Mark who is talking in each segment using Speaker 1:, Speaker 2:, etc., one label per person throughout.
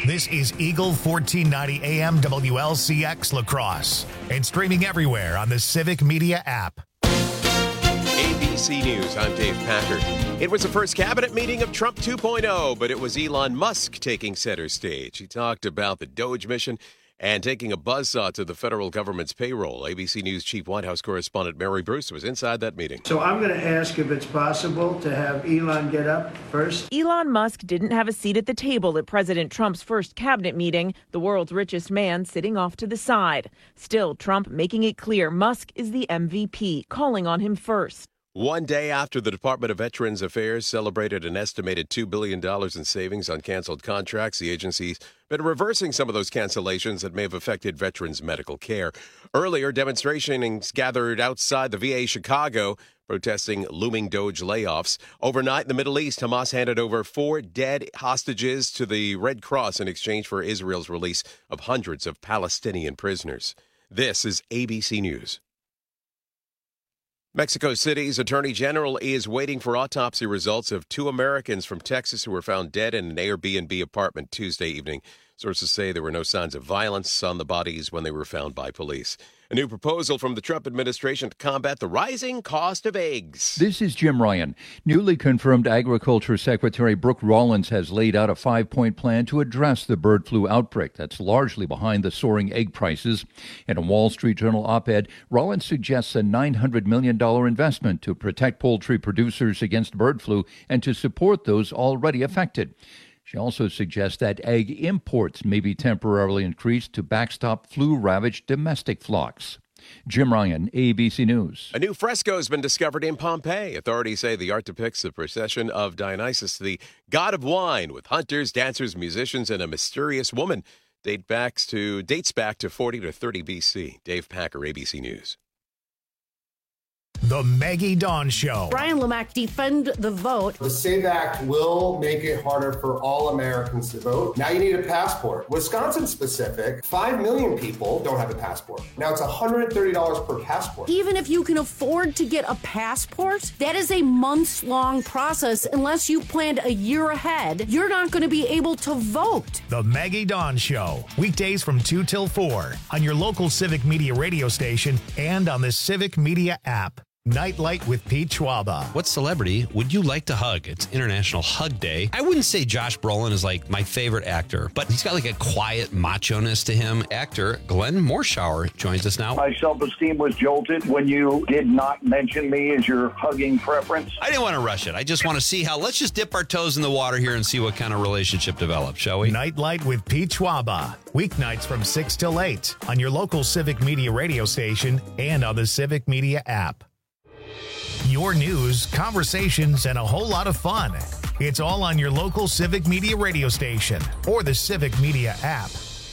Speaker 1: This is Eagle 1490 AM WLCX La Crosse and streaming everywhere on the Civic Media app.
Speaker 2: ABC News, I'm Dave Packer. It was the first cabinet meeting of Trump 2.0, but it was Elon Musk taking center stage. He talked about the DOGE mission and taking a buzzsaw to the federal government's payroll. ABC News Chief White House correspondent Mary Bruce was inside that meeting.
Speaker 3: So I'm going to ask if it's possible to have Elon get up first.
Speaker 4: Elon Musk didn't have a seat at the table at President Trump's first cabinet meeting, the world's richest man sitting off to the side. Still, Trump making it clear Musk is the MVP, calling on him first.
Speaker 2: One day after the Department of Veterans Affairs celebrated an estimated $2 billion in savings on canceled contracts, the agency's been reversing some of those cancellations that may have affected veterans' medical care. Earlier, demonstrations gathered outside the VA Chicago, protesting looming DOGE layoffs. Overnight in the Middle East, Hamas handed over 4 dead hostages to the Red Cross in exchange for Israel's release of hundreds of Palestinian prisoners. This is ABC News. Mexico City's Attorney General is waiting for autopsy results of 2 Americans from Texas who were found dead in an Airbnb apartment Tuesday evening. Sources say there were no signs of violence on the bodies when they were found by police. A new proposal from the Trump administration to combat the rising cost of eggs.
Speaker 5: This is Jim Ryan. Newly confirmed Agriculture Secretary Brooke Rollins has laid out a 5-point plan to address the bird flu outbreak that's largely behind the soaring egg prices. In a Wall Street Journal op-ed, Rollins suggests a $900 million investment to protect poultry producers against bird flu and to support those already affected. She also suggests that egg imports may be temporarily increased to backstop flu-ravaged domestic flocks. Jim Ryan, ABC News.
Speaker 2: A new fresco has been discovered in Pompeii. Authorities say the art depicts the procession of Dionysus, the god of wine, with hunters, dancers, musicians, and a mysterious woman. Dates back to 40 to 30 BC. Dave Packer, ABC News.
Speaker 1: The Maggie Dawn Show.
Speaker 6: Brian Lamack, defend the vote.
Speaker 7: The SAVE Act will make it harder for all Americans to vote. Now you need a passport. Wisconsin specific, 5 million people don't have a passport. Now it's $130 per passport.
Speaker 6: Even if you can afford to get a passport, that is a months-long process. Unless you planned a year ahead, you're not going to be able to vote.
Speaker 1: The Maggie Dawn Show. Weekdays from 2 till 4 on your local Civic Media radio station and on the Civic Media app. Nightlight with Pete Schwaba.
Speaker 8: What celebrity would you like to hug? It's International Hug Day. I wouldn't say Josh Brolin is like my favorite actor, but he's got like a quiet macho-ness to him. Actor Glenn Morshower joins us now.
Speaker 9: My self-esteem was jolted when you did not mention me as your hugging preference.
Speaker 8: I didn't want to rush it. I just want to see let's just dip our toes in the water here and see what kind of relationship develops, shall we?
Speaker 1: Nightlight with Pete Schwaba. Weeknights from 6 till 8 on your local Civic Media radio station and on the Civic Media app. Your news, conversations, and a whole lot of fun. It's all on your local Civic Media radio station or the Civic Media app.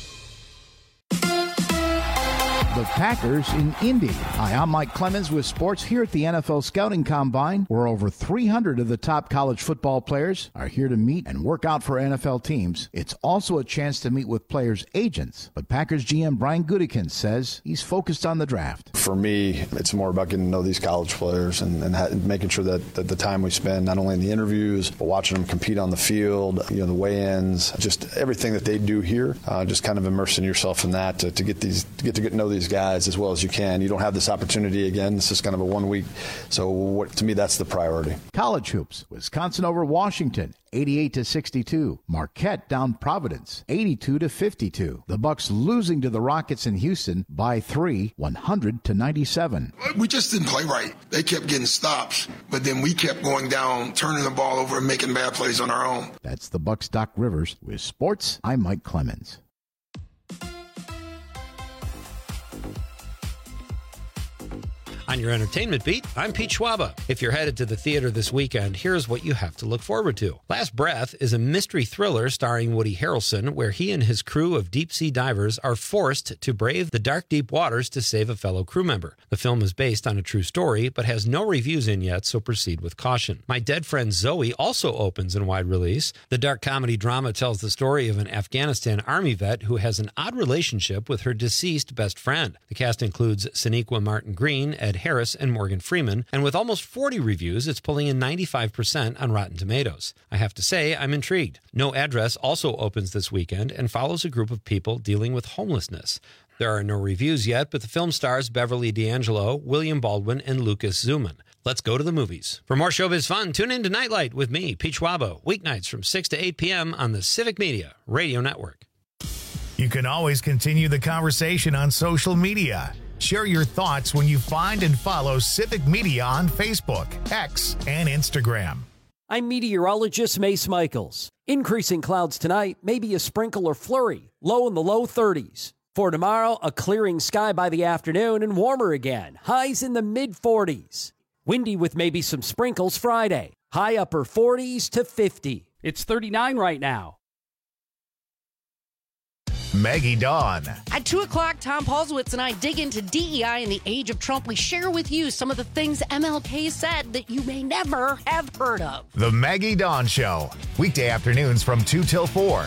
Speaker 10: The Packers in Indy. Hi, I'm Mike Clemens with sports here at the NFL Scouting Combine, where over 300 of the top college football players are here to meet and work out for NFL teams. It's also a chance to meet with players' agents, but Packers GM Brian Gutekunst says he's focused on the draft.
Speaker 11: For me, it's more about getting to know these college players and making sure that the time we spend not only in the interviews, but watching them compete on the field, the weigh-ins, just everything that they do here, just kind of immersing yourself in that to get to know these guys as well as you can. You don't have this opportunity again. This is kind of a 1 week. So to me, that's the priority.
Speaker 10: College hoops. Wisconsin over Washington, 88-62. Marquette down Providence, 82-52. The Bucks losing to the Rockets in Houston by 3, 100-97.
Speaker 12: We just didn't play right. They kept getting stops, but then we kept going down, turning the ball over and making bad plays on our own.
Speaker 10: That's the Bucks' Doc Rivers. With sports, I'm Mike Clemens.
Speaker 8: On your entertainment beat, I'm Pete Schwaba. If you're headed to the theater this weekend, here's what you have to look forward to. Last Breath is a mystery thriller starring Woody Harrelson, where he and his crew of deep-sea divers are forced to brave the dark, deep waters to save a fellow crew member. The film is based on a true story, but has no reviews in yet, so proceed with caution. My Dead Friend Zoe also opens in wide release. The dark comedy drama tells the story of an Afghanistan Army vet who has an odd relationship with her deceased best friend. The cast includes Sonequa Martin Green, Ed Harris and Morgan Freeman, and with almost 40 reviews, it's pulling in 95% on Rotten Tomatoes. I have to say, I'm intrigued. No Address also opens this weekend and follows a group of people dealing with homelessness. There are no reviews yet, but the film stars Beverly D'Angelo, William Baldwin, and Lucas Zuman. Let's go to the movies. For more showbiz fun, tune in to Nightlight with me, Pete Schwabo, weeknights from 6 to 8 p.m. on the Civic Media Radio Network.
Speaker 1: You can always continue the conversation on social media. Share your thoughts when you find and follow Civic Media on Facebook, X, and Instagram.
Speaker 13: I'm meteorologist Mace Michaels. Increasing clouds tonight, maybe a sprinkle or flurry, low in the low 30s. For tomorrow, a clearing sky by the afternoon and warmer again, highs in the mid-40s. Windy with maybe some sprinkles Friday, high upper 40s to 50. It's 39 right now.
Speaker 1: Maggie Dawn.
Speaker 6: At 2 o'clock, Tom Paulsowitz and I dig into DEI in the age of Trump. We share with you some of the things MLK said that you may never have heard of.
Speaker 1: The Maggie Dawn Show. Weekday afternoons from 2 till 4.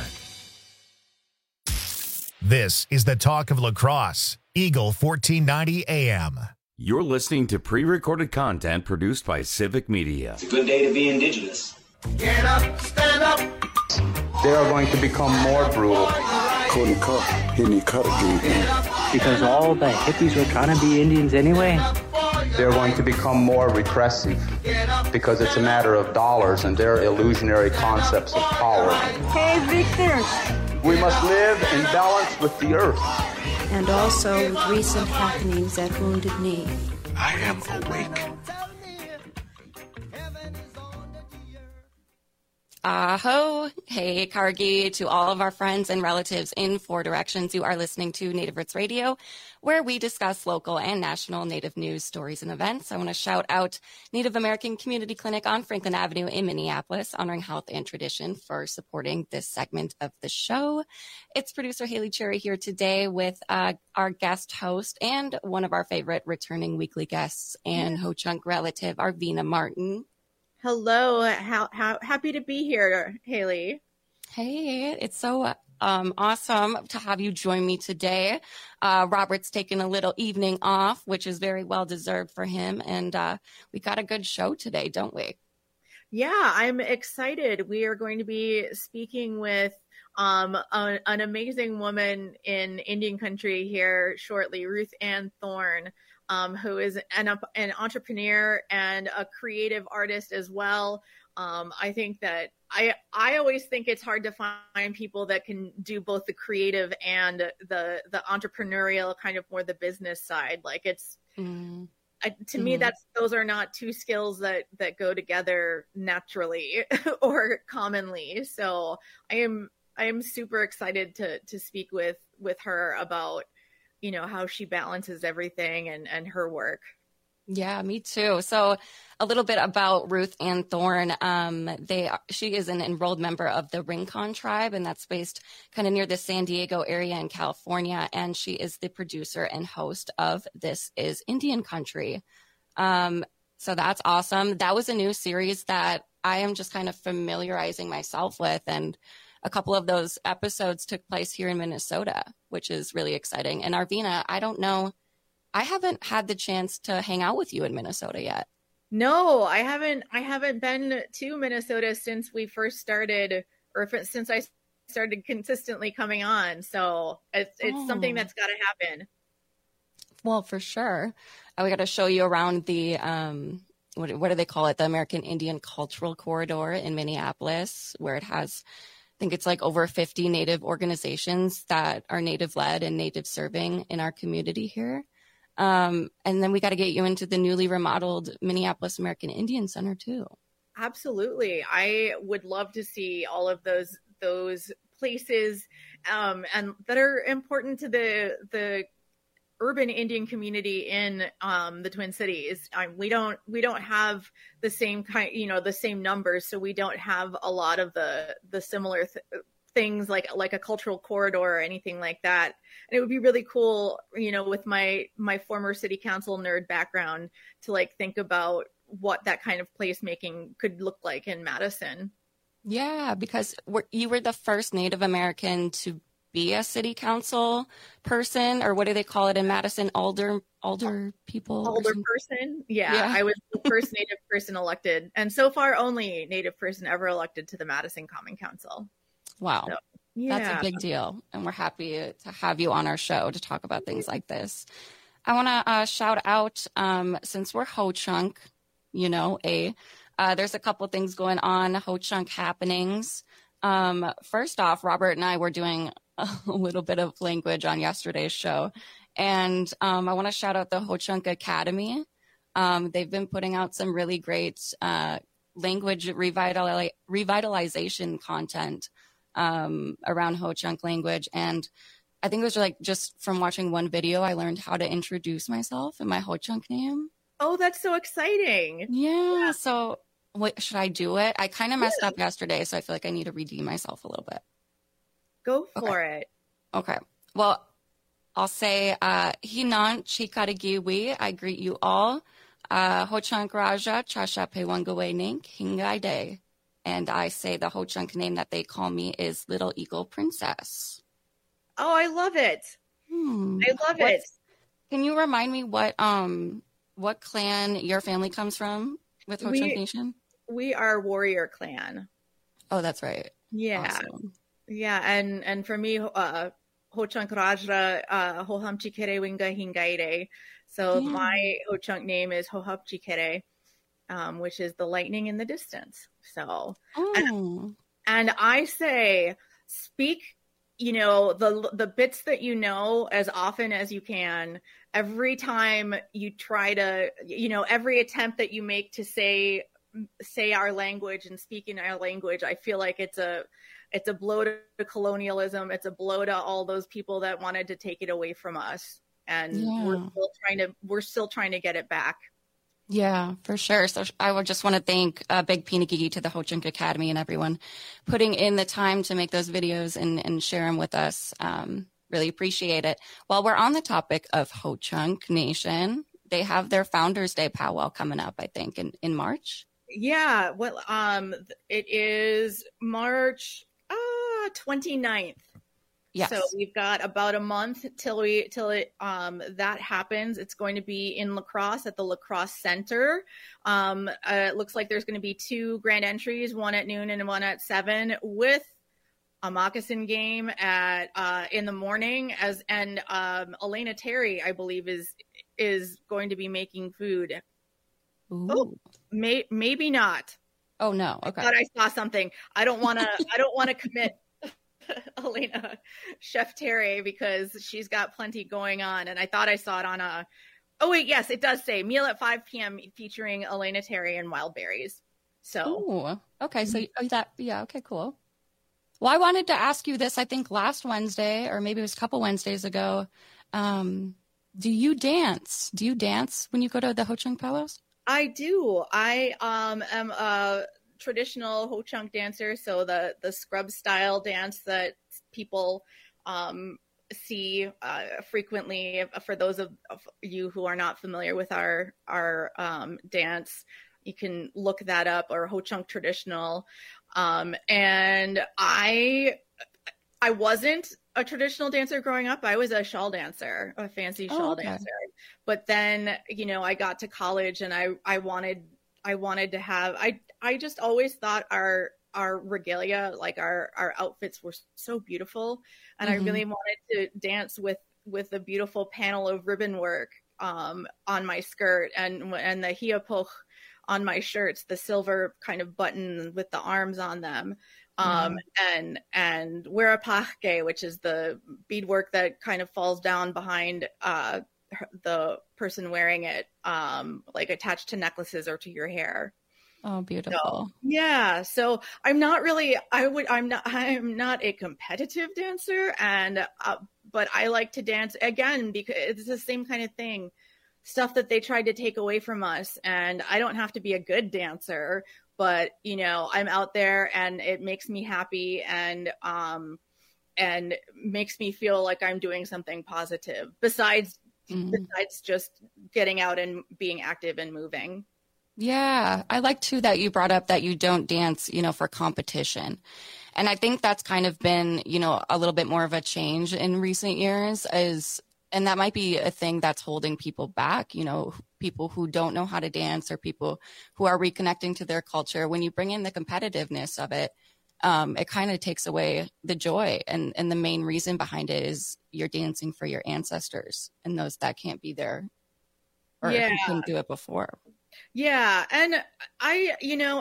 Speaker 1: This is the talk of La Crosse. Eagle 1490 AM.
Speaker 14: You're listening to pre-recorded content produced by Civic Media.
Speaker 15: It's a good day to be Indigenous.
Speaker 16: Get up, stand up.
Speaker 17: They are going to become more brutal.
Speaker 18: Couldn't cut any cut again.
Speaker 19: Because all the hippies were trying to be Indians anyway.
Speaker 17: They're going to become more repressive because it's a matter of dollars and their illusionary concepts of power.
Speaker 20: Hey, Victor.
Speaker 17: We must live in balance with the earth.
Speaker 20: And also with recent happenings at Wounded Knee.
Speaker 18: I am awake.
Speaker 21: Aho! Hey, Cargie, to all of our friends and relatives in Four Directions. You are listening to Native Roots Radio, where we discuss local and national Native news, stories, and events. I want to shout out Native American Community Clinic on Franklin Avenue in Minneapolis, honoring health and tradition, for supporting this segment of the show. It's producer Haley Cherry here today with our guest host and one of our favorite returning weekly guests and Ho-Chunk relative, Arvina Martin.
Speaker 22: Hello. How happy to be here, Haley.
Speaker 21: Hey, it's so awesome to have you join me today. Robert's taking a little evening off, which is very well deserved for him. And we got a good show today, don't we?
Speaker 22: Yeah, I'm excited. We are going to be speaking with an amazing woman in Indian country here shortly, Ruth Ann Thorne. Who is an entrepreneur and a creative artist as well. I think that I always think it's hard to find people that can do both the creative and the entrepreneurial, kind of more the business side. Like it's to me, those are not two skills that go together naturally or commonly. So I am super excited to speak with her about, you know, how she balances everything and her work.
Speaker 21: Yeah, me too. So a little bit about Ruth Ann Thorne. She is an enrolled member of the Rincon tribe, and that's based kind of near the San Diego area in California. And she is the producer and host of This Is Indian Country. So that's awesome. That was a new series that I am just kind of familiarizing myself with. And a couple of those episodes took place here in Minnesota, which is really exciting. And Arvina, I don't know, I haven't had the chance to hang out with you in Minnesota yet.
Speaker 22: No, I haven't been to Minnesota since we first started, or since I started consistently coming on. So it's something that's got to happen.
Speaker 21: Well, for sure. We got to show you around the, what do they call it? The American Indian Cultural Corridor in Minneapolis, where it has, I think it's like over 50 Native organizations that are Native led and Native serving in our community here. And then we got to get you into the newly remodeled Minneapolis American Indian Center too.
Speaker 22: Absolutely. I would love to see all of those places, and that are important to the urban Indian community in the Twin Cities. We don't have the same kind, the same numbers, so we don't have a lot of the similar things like a cultural corridor or anything like that. And it would be really cool, with my former city council nerd background, to think about what that kind of placemaking could look like in Madison.
Speaker 21: Yeah, because you were the first Native American to be a city council person, or what do they call it in Madison? older people.
Speaker 22: Older person. Yeah, I was the first Native person elected, and so far only Native person ever elected to the Madison Common Council.
Speaker 21: Wow.
Speaker 22: So,
Speaker 21: that's a big deal. And we're happy to have you on our show to talk about things like this. I want to shout out, since we're Ho-Chunk, there's a couple things going on, Ho-Chunk happenings. First off, Robert and I were doing a little bit of language on yesterday's show. And I want to shout out the Ho-Chunk Academy. They've been putting out some really great language revitalization content around Ho-Chunk language. And I think it was like just from watching one video, I learned how to introduce myself and my Ho-Chunk name.
Speaker 22: Oh, that's so exciting.
Speaker 21: Yeah. So should I do it? I kind of messed up yesterday, so I feel like I need to redeem myself a little bit.
Speaker 22: Go for it.
Speaker 21: Okay. Well, I'll say, Hinan Chikaragiwi, I greet you all. Ho-Chunk Raja, Chasha Pewangawe Nink, Hingai Day. And I say the Ho-Chunk name that they call me is Little Eagle Princess.
Speaker 22: Oh, I love it. I love it.
Speaker 21: Can you remind me what clan your family comes from with Ho-Chunk Nation?
Speaker 22: We are Warrior Clan.
Speaker 21: Oh, that's right.
Speaker 22: Yeah.
Speaker 21: Awesome.
Speaker 22: Yeah, and for me, Ho-Chunk Rajra, Hoham Chikere Winga Hingaire. So my Ho-Chunk name is Hohap Chikere, which is the lightning in the distance. So, and I say, speak, the bits that as often as you can. Every time you try to, every attempt that you make to say our language and speak in our language, I feel like it's a blow to colonialism. It's a blow to all those people that wanted to take it away from us. And we're still trying to get it back.
Speaker 21: Yeah, for sure. So I would just want to thank Big Pinigigi to the Ho-Chunk Academy and everyone putting in the time to make those videos and share them with us. Really appreciate it. While we're on the topic of Ho-Chunk Nation, they have their Founders Day powwow coming up, I think, in March.
Speaker 22: Yeah, well, it is March 29th.
Speaker 21: Yes.
Speaker 22: So we've got about a month till that happens. It's going to be in La Crosse at the La Crosse Center. It looks like there's going to be 2 grand entries, one at noon and one at 7, with a moccasin game in the morning. And Elena Terry, I believe, is going to be making food.
Speaker 21: Ooh.
Speaker 22: Oh, maybe not.
Speaker 21: Oh no. Okay.
Speaker 22: I thought I saw something. I don't want to commit Elena Chef Terry because she's got plenty going on, and I thought I saw it on a. Oh wait, yes, it does say meal at 5 p.m. featuring Elena Terry and wild berries. So.
Speaker 21: Ooh, okay. So okay, cool. Well, I wanted to ask you this. I think last Wednesday, or maybe it was a couple Wednesdays ago. Do you dance? Do you dance when you go to the Ho-Chunk powwows?
Speaker 22: I do. I am a traditional Ho-Chunk dancer, so the scrub style dance that people see frequently. For those of you who are not familiar with our dance, you can look that up, or Ho-Chunk traditional. And I wasn't a traditional dancer growing up. I was a shawl dancer, a fancy shawl dancer. But then, I got to college and I wanted to have, I just always thought our regalia, like our outfits, were so beautiful. And I really wanted to dance with a beautiful panel of ribbon work on my skirt and the hiapoch on my shirts, the silver kind of button with the arms on them. And Werapachke, which is the beadwork that kind of falls down behind the person wearing it, like attached to necklaces or to your hair.
Speaker 21: Oh, beautiful.
Speaker 22: So, yeah. So I'm not a competitive dancer, but I like to dance again because it's the same kind of thing. Stuff that they tried to take away from us. And I don't have to be a good dancer, but I'm out there and it makes me happy and makes me feel like I'm doing something positive besides just getting out and being active and moving.
Speaker 21: Yeah. I like too that you brought up that you don't dance, for competition. And I think that's kind of been, a little bit more of a change in recent years And that might be a thing that's holding people back, people who don't know how to dance or people who are reconnecting to their culture. When you bring in the competitiveness of it, it kind of takes away the joy. And the main reason behind it is you're dancing for your ancestors and those that can't be there or who couldn't do it before.
Speaker 22: Yeah. And I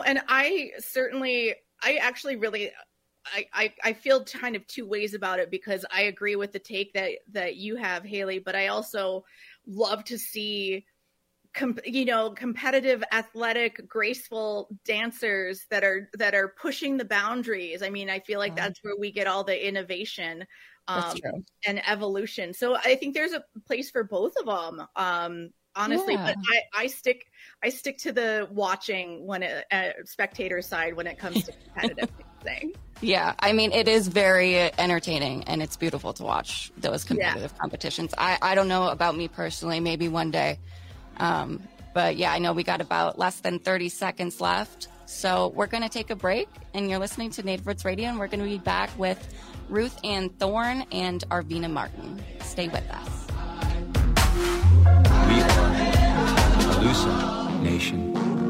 Speaker 22: feel kind of two ways about it, because I agree with the take that you have, Haley, but I also love to see, competitive, athletic, graceful dancers that are pushing the boundaries. I mean, I feel like that's where we get all the innovation and evolution. So I think there's a place for both of them. Honestly, but I stick to the watching spectator side when it comes to competitive thing.
Speaker 21: Yeah, I mean, it is very entertaining and it's beautiful to watch those competitive competitions. I don't know about me personally, maybe one day. But yeah, I know we got about less than 30 seconds left. So we're going to take a break, and you're listening to Native Roots Radio, and we're going to be back with Ruth Ann Thorne and Arvina Martin. Stay with us.
Speaker 3: We are Calusa Nation.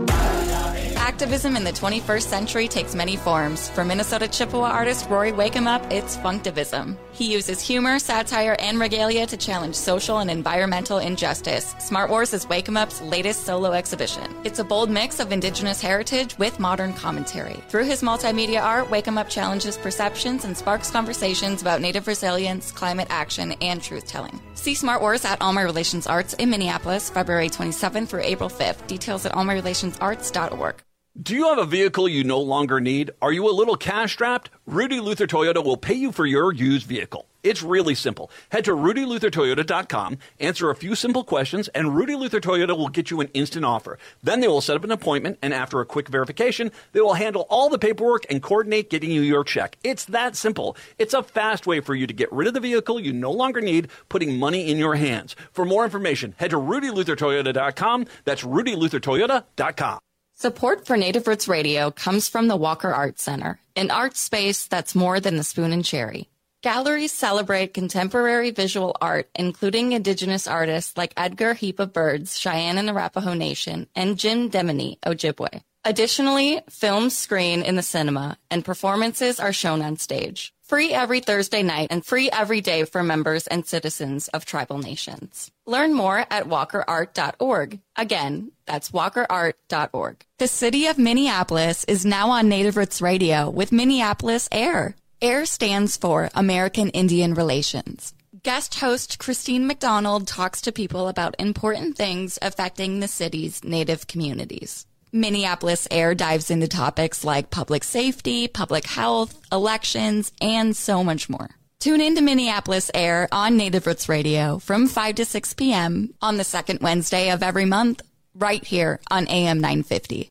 Speaker 15: Activism in the 21st century takes many forms. For Minnesota Chippewa artist Rory Wakeup, it's Funktivism. He uses humor, satire, and regalia to challenge social and environmental injustice. Smart Wars is Wakeup's latest solo exhibition. It's a bold mix of indigenous heritage with modern commentary. Through his multimedia art, Wakeup challenges perceptions and sparks conversations about Native resilience, climate action, and truth-telling. See Smart Wars at All My Relations Arts in Minneapolis, February 27th through April 5th. Details at allmyrelationsarts.org.
Speaker 23: Do you have a vehicle you no longer need? Are you a little cash-strapped? Rudy Luther Toyota will pay you for your used vehicle. It's really simple. Head to RudyLutherToyota.com, answer a few simple questions, and Rudy Luther Toyota will get you an instant offer. Then they will set up an appointment, and after a quick verification, they will handle all the paperwork and coordinate getting you your check. It's that simple. It's a fast way for you to get rid of the vehicle you no longer need, putting money in your hands. For more information, head to RudyLutherToyota.com. That's RudyLutherToyota.com.
Speaker 21: Support for Native Roots Radio comes from the Walker Art Center, an art space that's more than the spoon and cherry. Galleries celebrate contemporary visual art, including Indigenous artists like Edgar Heap of Birds, Cheyenne and Arapaho Nation, and Jim Demini, Ojibwe. Additionally, films screen in the cinema, and performances are shown on stage. Free every Thursday night and free every day for members and citizens of tribal nations. Learn more at walkerart.org. Again, that's walkerart.org. The city of Minneapolis is now on Native Roots Radio with Minneapolis AIR. AIR stands for American Indian Relations. Guest host Christine McDonald talks to people about important things affecting the city's Native communities. Minneapolis AIR dives into topics like public safety, public health, elections, and so much more. Tune in to Minneapolis AIR on Native Roots Radio from 5 to 6 p.m. on the second Wednesday of every month, right here on AM 950.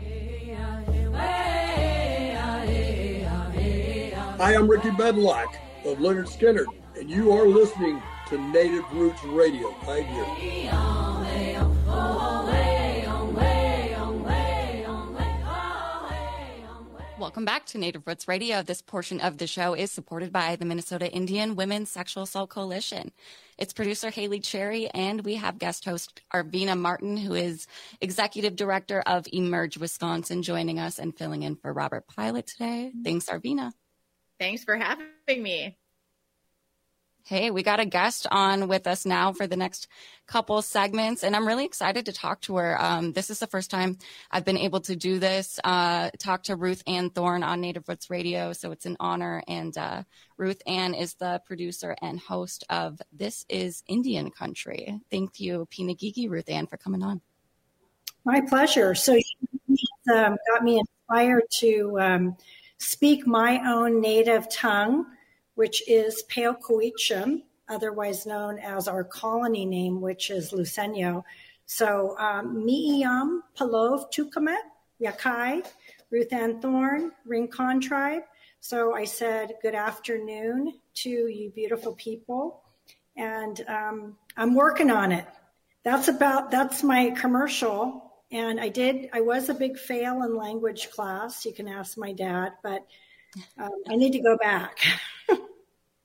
Speaker 24: Hi, I'm Ricky Bedlock of Leonard Skinner, and you are listening to Native Roots Radio right here.
Speaker 21: Welcome back to Native Roots Radio. This portion of the show is supported by the Minnesota Indian Women's Sexual Assault Coalition. It's producer Haley Cherry, and we have guest host Arvina Martin, who is executive director of Emerge Wisconsin, joining us and filling in for Robert Pilot today. Thanks, Arvina.
Speaker 22: Thanks for having me.
Speaker 21: Hey, we got a guest on with us now for the next couple segments, and I'm really excited to talk to her. This is the first time I've been able to do this, talk to Ruth Ann Thorne on Native Roots Radio, so it's an honor. And Ruth Ann is the producer and host of This Is Indian Country. Thank you, Pinagigi Ruth Ann, for coming on.
Speaker 25: My pleasure. So you got me inspired to speak my own native tongue, which is Peokuichim, otherwise known as our colony name, which is Lucenio. So Mi'iyam, Palov, Tukamet, Yakai, Ruth Ann Thorne, Rincon Tribe. So I said good afternoon to you beautiful people. And I'm working on it. That's my commercial. And I was a big fail in language class. You can ask my dad, but I need to go back.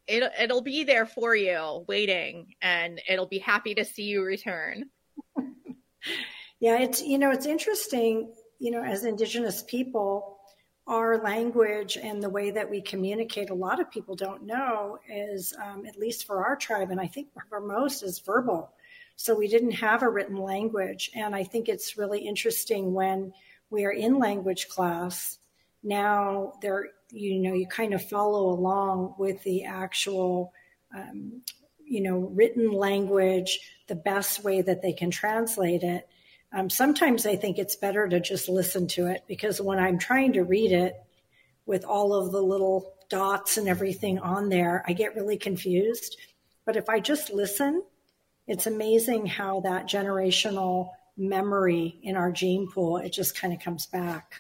Speaker 22: it'll be there for you waiting, and it'll be happy to see you return.
Speaker 25: Yeah, it's interesting, as Indigenous people, our language and the way that we communicate, a lot of people don't know is, at least for our tribe, and I think for most, is verbal. So we didn't have a written language. And I think it's really interesting when we are in language class, now you kind of follow along with the actual, written language, the best way that they can translate it. Sometimes I think it's better to just listen to it, because when I'm trying to read it with all of the little dots and everything on there, I get really confused. But if I just listen, it's amazing how that generational memory in our gene pool, it just kind of comes back.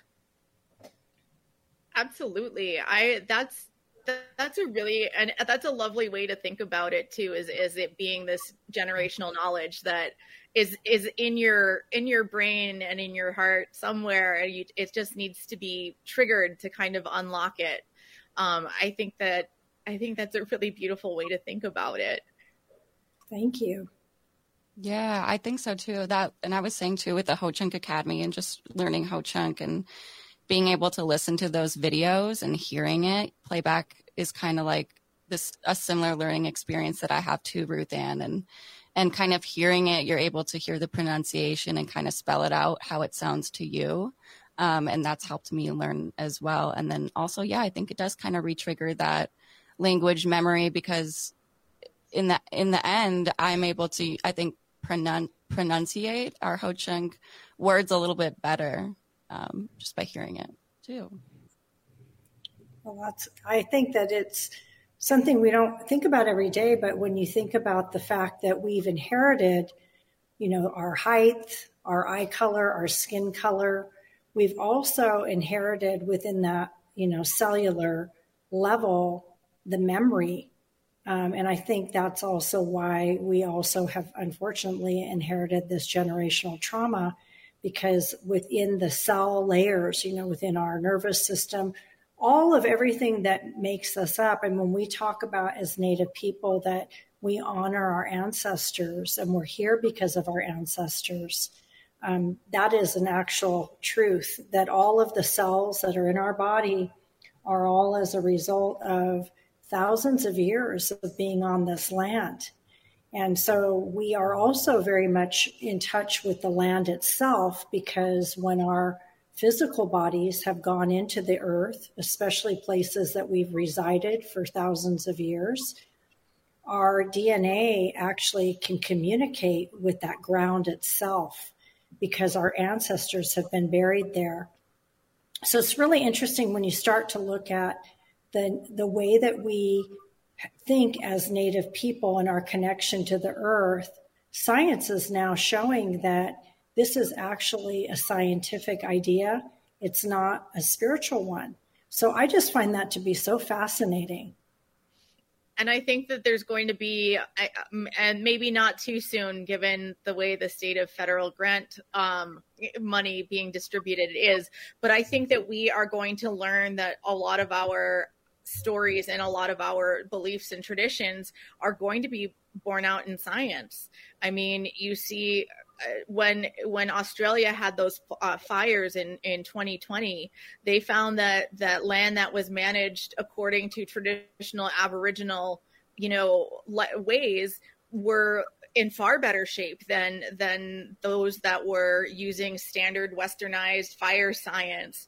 Speaker 22: Absolutely. That's a lovely way to think about it too, is it being this generational knowledge that is in your brain and in your heart somewhere, and it just needs to be triggered to kind of unlock it. I think that's a really beautiful way to think about it.
Speaker 25: Thank you.
Speaker 21: Yeah, I think so too. And I was saying too, with the Ho Chunk Academy and just learning Ho Chunk and being able to listen to those videos and hearing it playback is kind of like a similar learning experience that I have too, Ruth Ann, and kind of hearing it, you're able to hear the pronunciation and kind of spell it out how it sounds to you. And that's helped me learn as well. And then also, yeah, I think it does kind of re-trigger that language memory, because in the end, I'm able to, I think, pronunciate our Ho Chunk words a little bit better just by hearing it too.
Speaker 25: Well, I think that it's something we don't think about every day, but when you think about the fact that we've inherited, our height, our eye color, our skin color, we've also inherited within that, cellular level, the memory. And I think that's also why we also have unfortunately inherited this generational trauma, because within the cell layers, within our nervous system, all of everything that makes us up. And when we talk about as Native people that we honor our ancestors and we're here because of our ancestors, that is an actual truth, that all of the cells that are in our body are all as a result of thousands of years of being on this land. And so we are also very much in touch with the land itself, because when our physical bodies have gone into the earth, especially places that we've resided for thousands of years, our DNA actually can communicate with that ground itself, because our ancestors have been buried there. So it's really interesting when you start to look at the way that we think as Native people and our connection to the earth. Science is now showing that this is actually a scientific idea. It's not a spiritual one. So I just find that to be so fascinating.
Speaker 22: And I think that there's going to be, and maybe not too soon, given the way the state of federal grant money being distributed is, but I think that we are going to learn that a lot of our stories and a lot of our beliefs and traditions are going to be borne out in science. I mean, you see, when Australia had those fires in 2020, they found that land that was managed according to traditional Aboriginal, ways were in far better shape than those that were using standard westernized fire science.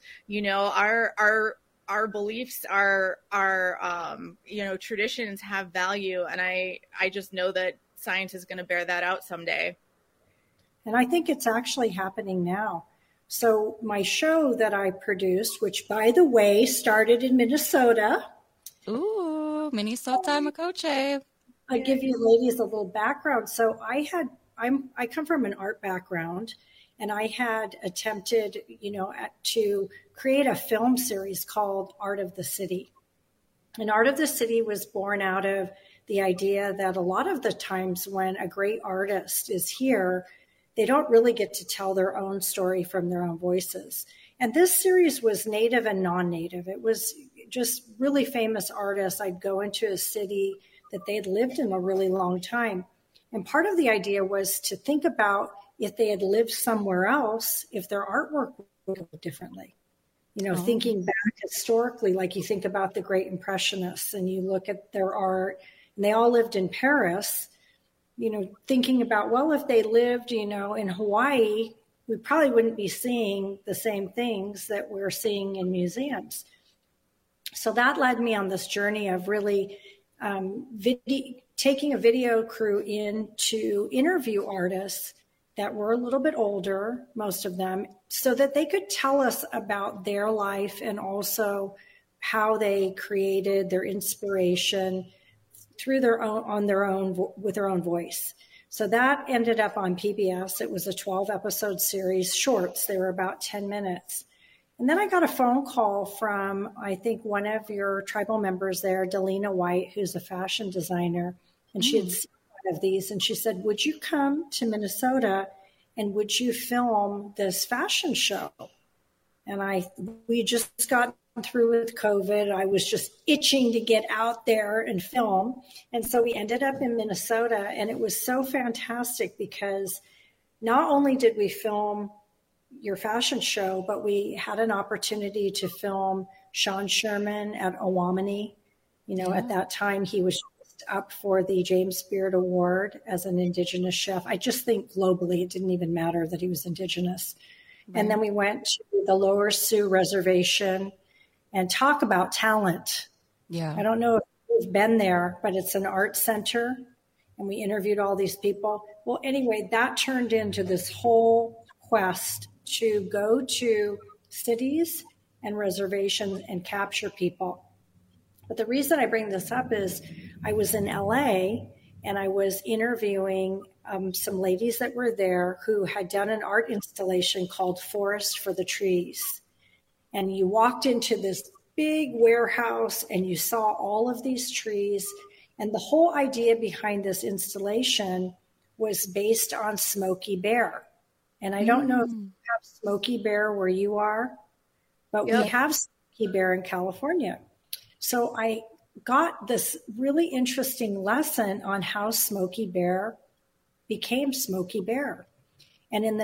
Speaker 22: Our beliefs, our traditions have value, and I just know that science is going to bear that out someday.
Speaker 25: And I think it's actually happening now. So my show that I produced, which by the way started in Minnesota.
Speaker 21: Ooh, Minnesota Makoche.
Speaker 25: I give you ladies a little background. So I come from an art background, and I had attempted, to create a film series called Art of the City. And Art of the City was born out of the idea that a lot of the times when a great artist is here, they don't really get to tell their own story from their own voices. And this series was Native and non-Native. It was just really famous artists. I'd go into a city that they'd lived in a really long time. And part of the idea was to think about if they had lived somewhere else, if their artwork would look differently. Thinking back historically, like you think about the Great Impressionists and you look at their art, and they all lived in Paris, thinking about, well, if they lived, in Hawaii, we probably wouldn't be seeing the same things that we're seeing in museums. So that led me on this journey of really taking a video crew in to interview artists that were a little bit older, most of them, so that they could tell us about their life and also how they created their inspiration through with their own voice. So that ended up on PBS. It was a 12-episode series, shorts. They were about 10 minutes. And then I got a phone call from, I think, one of your tribal members there, Delina White, who's a fashion designer. And she had seen one of these. And she said, would you come to Minnesota and would you film this fashion show? And we just got through with COVID. I was just itching to get out there and film. And so we ended up in Minnesota. And it was so fantastic because not only did we film your fashion show, but we had an opportunity to film Sean Sherman at Owamini. At that time, he was up for the James Beard Award as an Indigenous chef. I just think globally, it didn't even matter that he was Indigenous. Right. And then we went to the Lower Sioux Reservation and talk about talent. Yeah. I don't know if you've been there, but it's an art center. And we interviewed all these people. Well, anyway, that turned into this whole quest to go to cities and reservations and capture people. But the reason I bring this up is I was in LA and I was interviewing some ladies that were there who had done an art installation called Forest for the Trees. And you walked into this big warehouse and you saw all of these trees. And the whole idea behind this installation was based on Smokey Bear. And I don't know if you have Smokey Bear where you are, but we have Smokey Bear in California. So I got this really interesting lesson on how Smokey Bear became Smokey Bear. And in the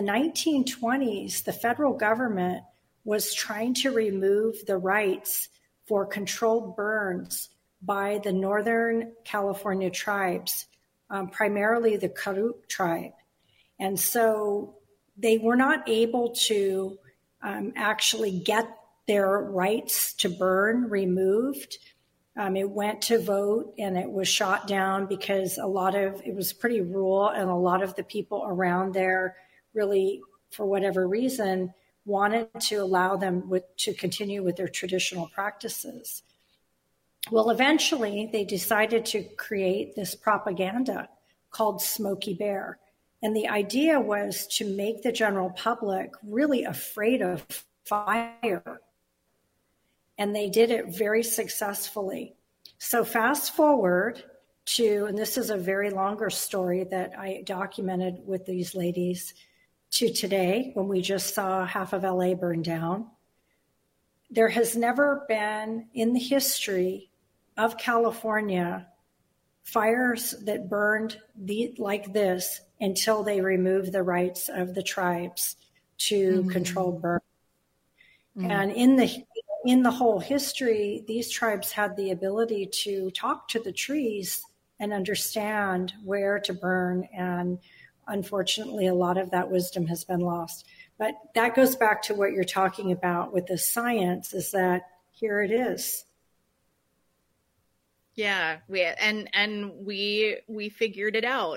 Speaker 25: 1920s, the federal government was trying to remove the rights for controlled burns by the Northern California tribes, primarily the Karuk tribe. And so they were not able to actually get their rights to burn removed. It went to vote and it was shot down because it was pretty rural and a lot of the people around there really, for whatever reason, wanted to allow them to continue with their traditional practices. Well, eventually they decided to create this propaganda called Smokey Bear. And the idea was to make the general public really afraid of fire. And they did it very successfully. So fast forward to, and this is a very longer story that I documented with these ladies, to today, when we just saw half of LA burn down. There has never been in the history of California fires that burned like this until they removed the rights of the tribes to control burn. And in the whole history, these tribes had the ability to talk to the trees and understand where to burn. And unfortunately, a lot of that wisdom has been lost. But that goes back to what you're talking about with the science, is that here it is.
Speaker 22: Yeah, we figured it out,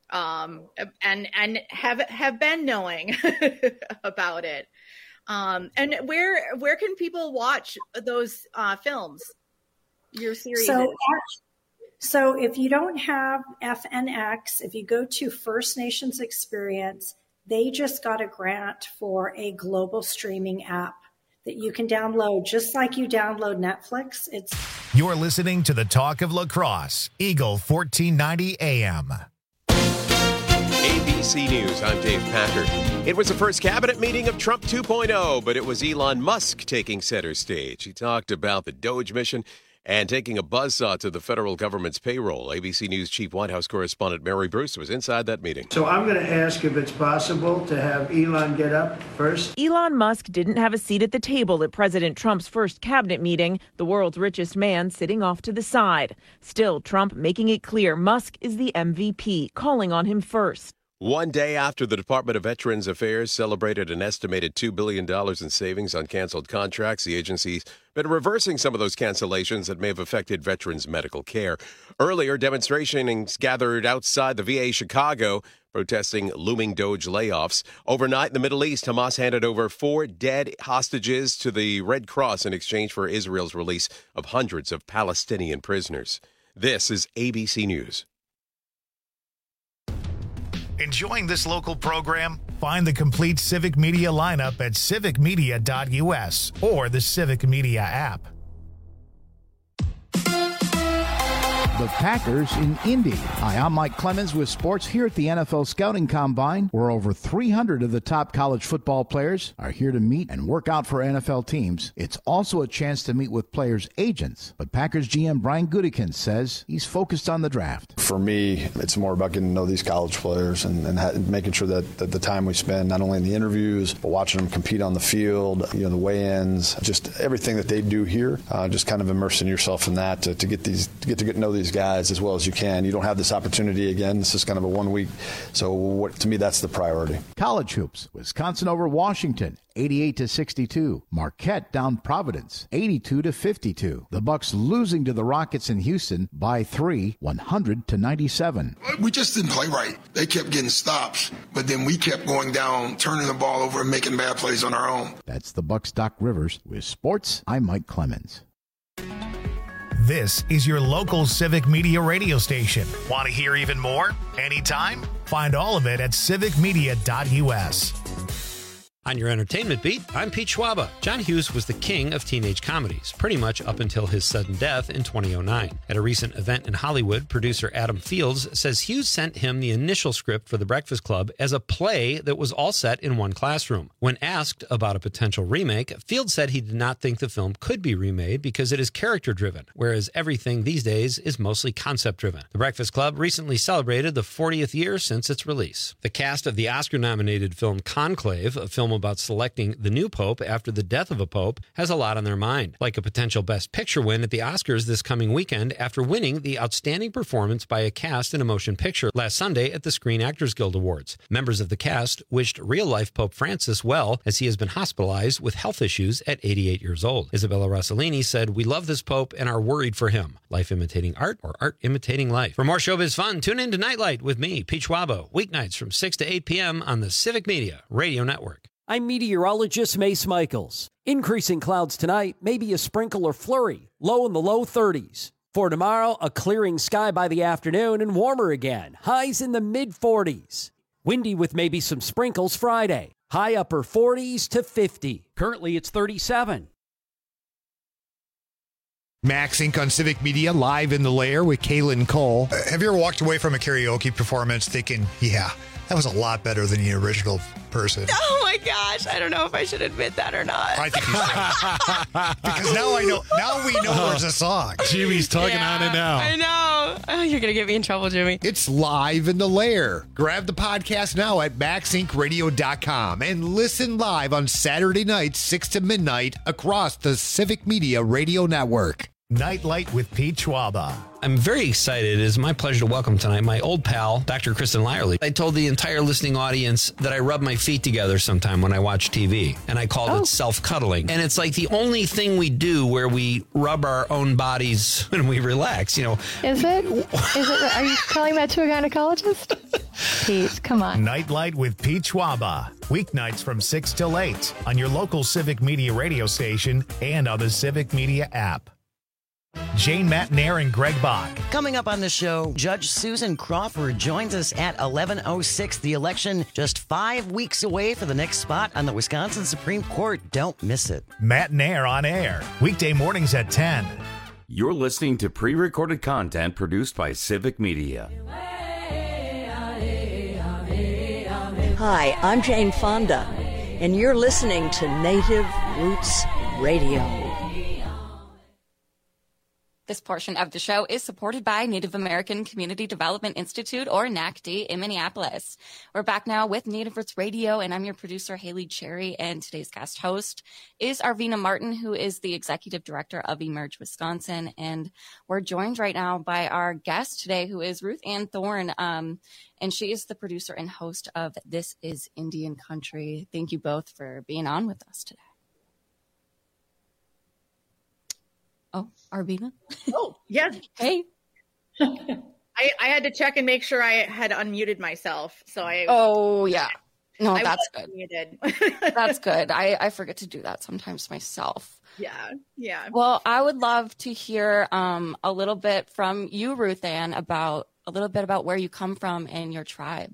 Speaker 22: and have been knowing about it. And where can people watch those films? Your series.
Speaker 25: So if you don't have FNX, if you go to First Nations Experience, they just got a grant for a global streaming app that you can download, just like you download Netflix.
Speaker 1: You're listening to the Talk of La Crosse, Eagle 1490 AM.
Speaker 23: AB
Speaker 2: ABC News, I'm Dave Packer. It was the first cabinet meeting of Trump 2.0, but it was Elon Musk taking center stage. He talked about the Doge mission and taking a buzzsaw to the federal government's payroll. ABC News Chief White House correspondent Mary Bruce was inside that meeting.
Speaker 4: So I'm going to ask if it's possible to have Elon get up first.
Speaker 5: Elon Musk didn't have a seat at the table at President Trump's first cabinet meeting, the world's richest man sitting off to the side. Still, Trump making it clear Musk is the MVP, calling on him first.
Speaker 2: One day after the Department of Veterans Affairs celebrated an estimated $2 billion in savings on canceled contracts, the agency's been reversing some of those cancellations that may have affected veterans' medical care. Earlier, demonstrations gathered outside the VA Chicago protesting looming Doge layoffs. Overnight in the Middle East, Hamas handed over 4 dead hostages to the Red Cross in exchange for Israel's release of hundreds of Palestinian prisoners. This is ABC News.
Speaker 1: Enjoying this local program? Find the complete Civic Media lineup at civicmedia.us or the Civic Media app.
Speaker 10: The Packers in Indy. Hi, I'm Mike Clemens with sports here at the NFL Scouting Combine, where over 300 of the top college football players are here to meet and work out for NFL teams. It's also a chance to meet with players' agents. But Packers GM Brian Gutekunst says he's focused on the draft.
Speaker 11: For me, it's more about getting to know these college players and making sure that the time we spend, not only in the interviews, but watching them compete on the field, the weigh-ins, just everything that they do here, just kind of immersing yourself in that to get to know these guys as well as you can. You don't have this opportunity again. This is kind of a 1 week. So to me, that's the priority.
Speaker 10: College hoops. Wisconsin over Washington, 88-62. Marquette down Providence, 82-52. The Bucks losing to the Rockets in Houston by 3, 100-97.
Speaker 12: We just didn't play right. They kept getting stops, but then we kept going down, turning the ball over and making bad plays on our own.
Speaker 10: That's the Bucks' Doc Rivers. With sports, I'm Mike Clemens.
Speaker 1: This is your local Civic Media radio station. Want to hear even more? Anytime? Find all of it at civicmedia.us.
Speaker 8: On your entertainment beat, I'm Pete Schwaba. John Hughes was the king of teenage comedies, pretty much up until his sudden death in 2009. At a recent event in Hollywood, producer Adam Fields says Hughes sent him the initial script for The Breakfast Club as a play that was all set in one classroom. When asked about a potential remake, Fields said he did not think the film could be remade because it is character-driven, whereas everything these days is mostly concept-driven. The Breakfast Club recently celebrated the 40th year since its release. The cast of the Oscar-nominated film Conclave, a film about selecting the new pope after the death of a pope, has a lot on their mind, like a potential Best Picture win at the Oscars this coming weekend after winning the Outstanding Performance by a Cast in a Motion Picture last Sunday at the Screen Actors Guild Awards. Members of the cast wished real-life Pope Francis well, as he has been hospitalized with health issues at 88 years old. Isabella Rossellini said, "We love this pope and are worried for him. Life imitating art or art imitating life." For more showbiz fun, tune in to Nightlight with me, Pete Schwaba, weeknights from 6 to 8 p.m. on the Civic Media Radio Network.
Speaker 13: I'm meteorologist Mace Michaels. Increasing clouds tonight, maybe a sprinkle or flurry, low in the low 30s. For tomorrow, a clearing sky by the afternoon and warmer again, highs in the mid-40s. Windy with maybe some sprinkles Friday, high upper 40s to 50. Currently, it's 37.
Speaker 7: Max Inc. on Civic Media, live in the lair with Kaylin Cole.
Speaker 9: Have you ever walked away from a karaoke performance thinking, yeah, that was a lot better than the original person?
Speaker 26: Oh my gosh, I don't know if I should admit that or not.
Speaker 9: I think you should. Because now we know there's a song.
Speaker 7: Jimmy's tugging on it now.
Speaker 26: I know. Oh, you're going to get me in trouble, Jimmy.
Speaker 7: It's live in the lair. Grab the podcast now at maxincradio.com and listen live on Saturday nights, 6 to midnight across the Civic Media Radio Network.
Speaker 1: Nightlight with Pete Schwaba.
Speaker 8: I'm very excited. It is my pleasure to welcome tonight my old pal, Dr. Kristen Lyerly. I told the entire listening audience that I rub my feet together sometime when I watch TV, and I called it self-cuddling. And it's like the only thing we do where we rub our own bodies when we relax, you know.
Speaker 27: Is it? Are you telling that to a gynecologist? Pete, come on.
Speaker 1: Nightlight with Pete Schwaba. Weeknights from 6 till 8 on your local Civic Media radio station and on the Civic Media app. Jane Matnair and Greg Bach.
Speaker 28: Coming up on the show, Judge Susan Crawford joins us at 11:06. The election just 5 weeks away for the next spot on the Wisconsin Supreme Court. Don't miss it.
Speaker 1: Matnair on air, weekday mornings at 10.
Speaker 14: You're listening to pre-recorded content produced by Civic Media.
Speaker 3: Hi, I'm Jane Fonda, and you're listening to Native Roots Radio.
Speaker 21: This portion of the show is supported by Native American Community Development Institute, or NACD, in Minneapolis. We're back now with Native Roots Radio, and I'm your producer, Haley Cherry, and today's guest host is Arvina Martin, who is the executive director of Emerge Wisconsin. And we're joined right now by our guest today, who is Ruth Ann Thorne, and she is the producer and host of This is Indian Country. Thank you both for being on with us today. Oh, Arvina?
Speaker 22: Oh, yes.
Speaker 21: Hey.
Speaker 22: I had to check and make sure I had unmuted myself. So
Speaker 21: Oh, yeah. No,
Speaker 22: I
Speaker 21: that's
Speaker 22: was
Speaker 21: good.
Speaker 22: Unmuted.
Speaker 21: That's good. I forget to do that sometimes myself.
Speaker 22: Yeah.
Speaker 21: Well, I would love to hear a little bit from you, Ruth Ann, about where you come from and your tribe.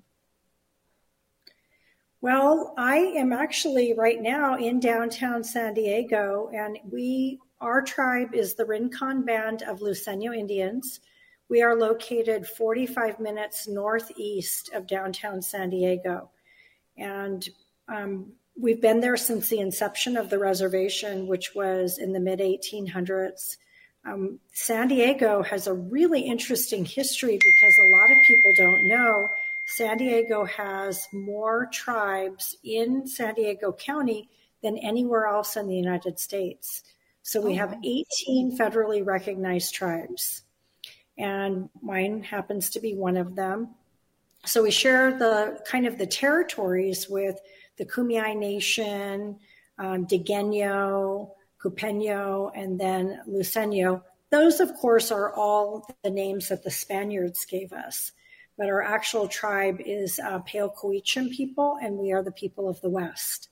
Speaker 25: Well, I am actually right now in downtown San Diego, and our tribe is the Rincon Band of Luiseño Indians. We are located 45 minutes northeast of downtown San Diego. And we've been there since the inception of the reservation, which was in the mid-1800s. San Diego has a really interesting history because a lot of people don't know San Diego has more tribes in San Diego County than anywhere else in the United States. So we have 18 federally recognized tribes, and mine happens to be one of them. So we share the kind of the territories with the Kumeyaay Nation, Digueño, Cupeño, and then Luiseño. Those, of course, are all the names that the Spaniards gave us. But our actual tribe is Pale-Coeacham people, and we are the people of the West.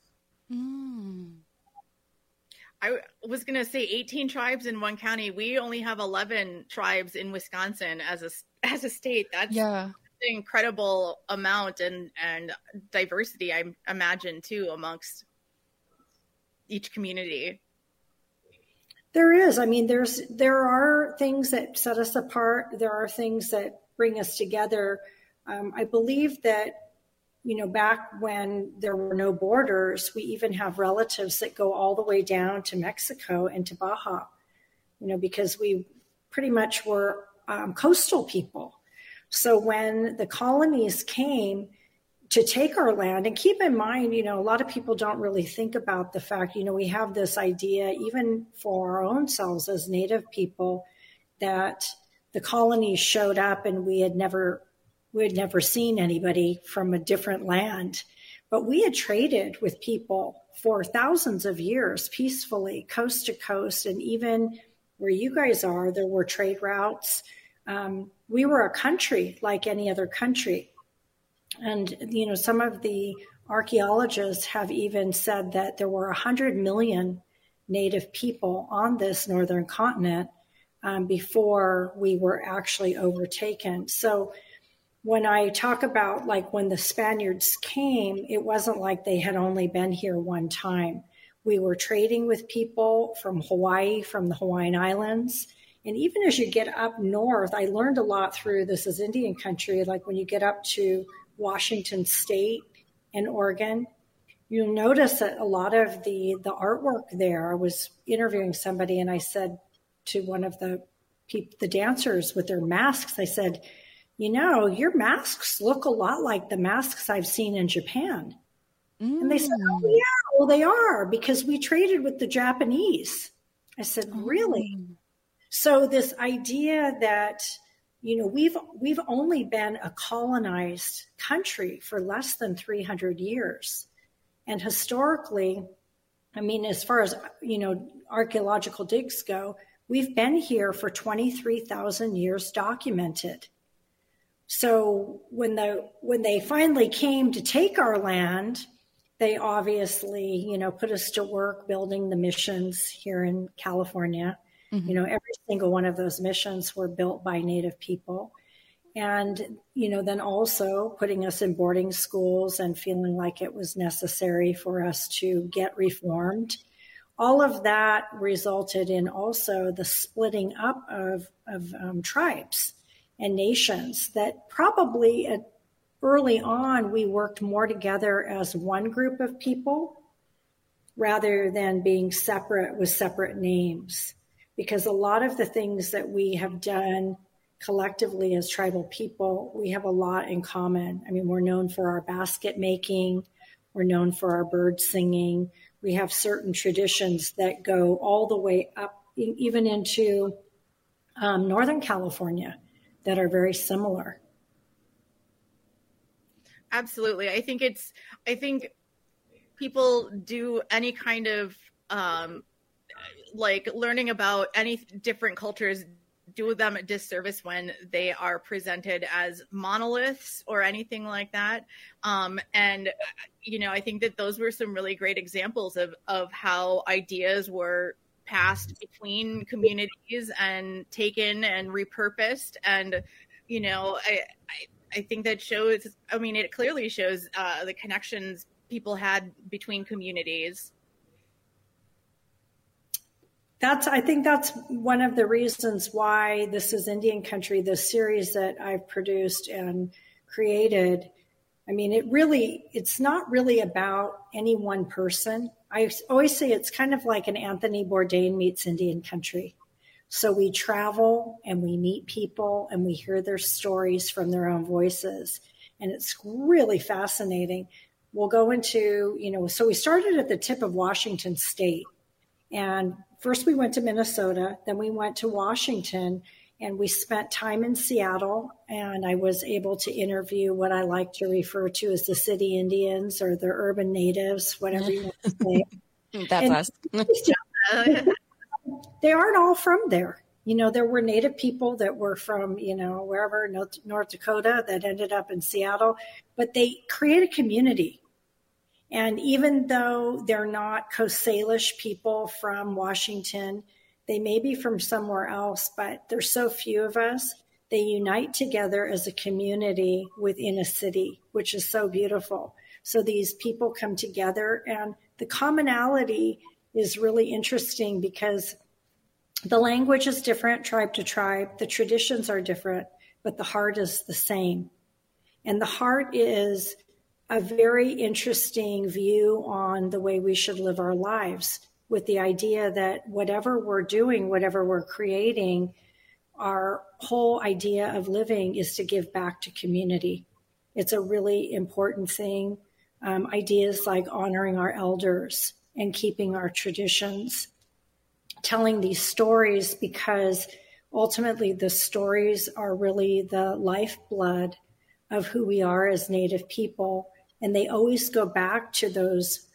Speaker 22: I was going to say 18 tribes in one county. We only have 11 tribes in Wisconsin as a state. That's an incredible amount and diversity, I imagine, too, amongst each community.
Speaker 25: There is. I mean, there are things that set us apart. There are things that bring us together. I believe that, back when there were no borders, we even have relatives that go all the way down to Mexico and to Baja, because we pretty much were coastal people. So when the colonies came to take our land, and keep in mind, a lot of people don't really think about the fact, we have this idea, even for our own selves as Native people, that the colonies showed up and we had never seen anybody from a different land. But we had traded with people for thousands of years peacefully, coast to coast, and even where you guys are, there were trade routes. We were a country like any other country. And, some of the archaeologists have even said that there were 100 million Native people on this northern continent before we were actually overtaken. So when I talk about when the Spaniards came, it wasn't like they had only been here one time. We were trading with people from Hawaii, from the Hawaiian Islands. And even as you get up north, I learned a lot through This is Indian Country. Like when you get up to Washington State and Oregon, you'll notice that a lot of the artwork there. I was interviewing somebody and I said to one of the dancers with their masks, I said, your masks look a lot like the masks I've seen in Japan. And they said, oh, yeah, well, they are, because we traded with the Japanese. I said, really? So this idea that, we've only been a colonized country for less than 300 years. And historically, as far as, archaeological digs go, we've been here for 23,000 years documented. So when they finally came to take our land, they obviously, put us to work building the missions here in California. Mm-hmm. Every single one of those missions were built by Native people. And, then also putting us in boarding schools and feeling like it was necessary for us to get reformed. All of that resulted in also the splitting up of tribes and nations that probably early on, we worked more together as one group of people rather than being separate with separate names. Because a lot of the things that we have done collectively as tribal people, we have a lot in common. I mean, we're known for our basket making. We're known for our bird singing. We have certain traditions that go all the way up, even into Northern California, that are very similar.
Speaker 22: Absolutely. I think people do any kind of like learning about any different cultures do them a disservice when they are presented as monoliths or anything like that. And, you know, I think that those were some really great examples of how ideas were passed between communities and taken and repurposed. And, you know, I think that shows, I mean, it clearly shows the connections people had between communities.
Speaker 25: I think that's one of the reasons why This is Indian Country, the series that I've produced and created. I mean, it's not really about any one person. I always say it's kind of like an Anthony Bourdain meets Indian Country. So we travel and we meet people and we hear their stories from their own voices. And it's really fascinating. We'll go into, you know, so we started at the tip of Washington State. And first we went to Minnesota, then we went to Washington, and we spent time in Seattle. And I was able to interview what I like to refer to as the city Indians or the urban natives, whatever you want to say.
Speaker 21: That's us.
Speaker 25: They aren't all from there. You know, there were Native people that were from, you know, wherever, North Dakota, that ended up in Seattle, but they created community. And even though they're not Coast Salish people from Washington, they may be from somewhere else, but there's so few of us. They unite together as a community within a city, which is so beautiful. So these people come together, and the commonality is really interesting because the language is different, tribe to tribe. The traditions are different, but the heart is the same. And the heart is a very interesting view on the way we should live our lives, with the idea that whatever we're doing, whatever we're creating, our whole idea of living is to give back to community. It's a really important thing. Ideas like honoring our elders and keeping our traditions, telling these stories, because ultimately the stories are really the lifeblood of who we are as Native people. And they always go back to those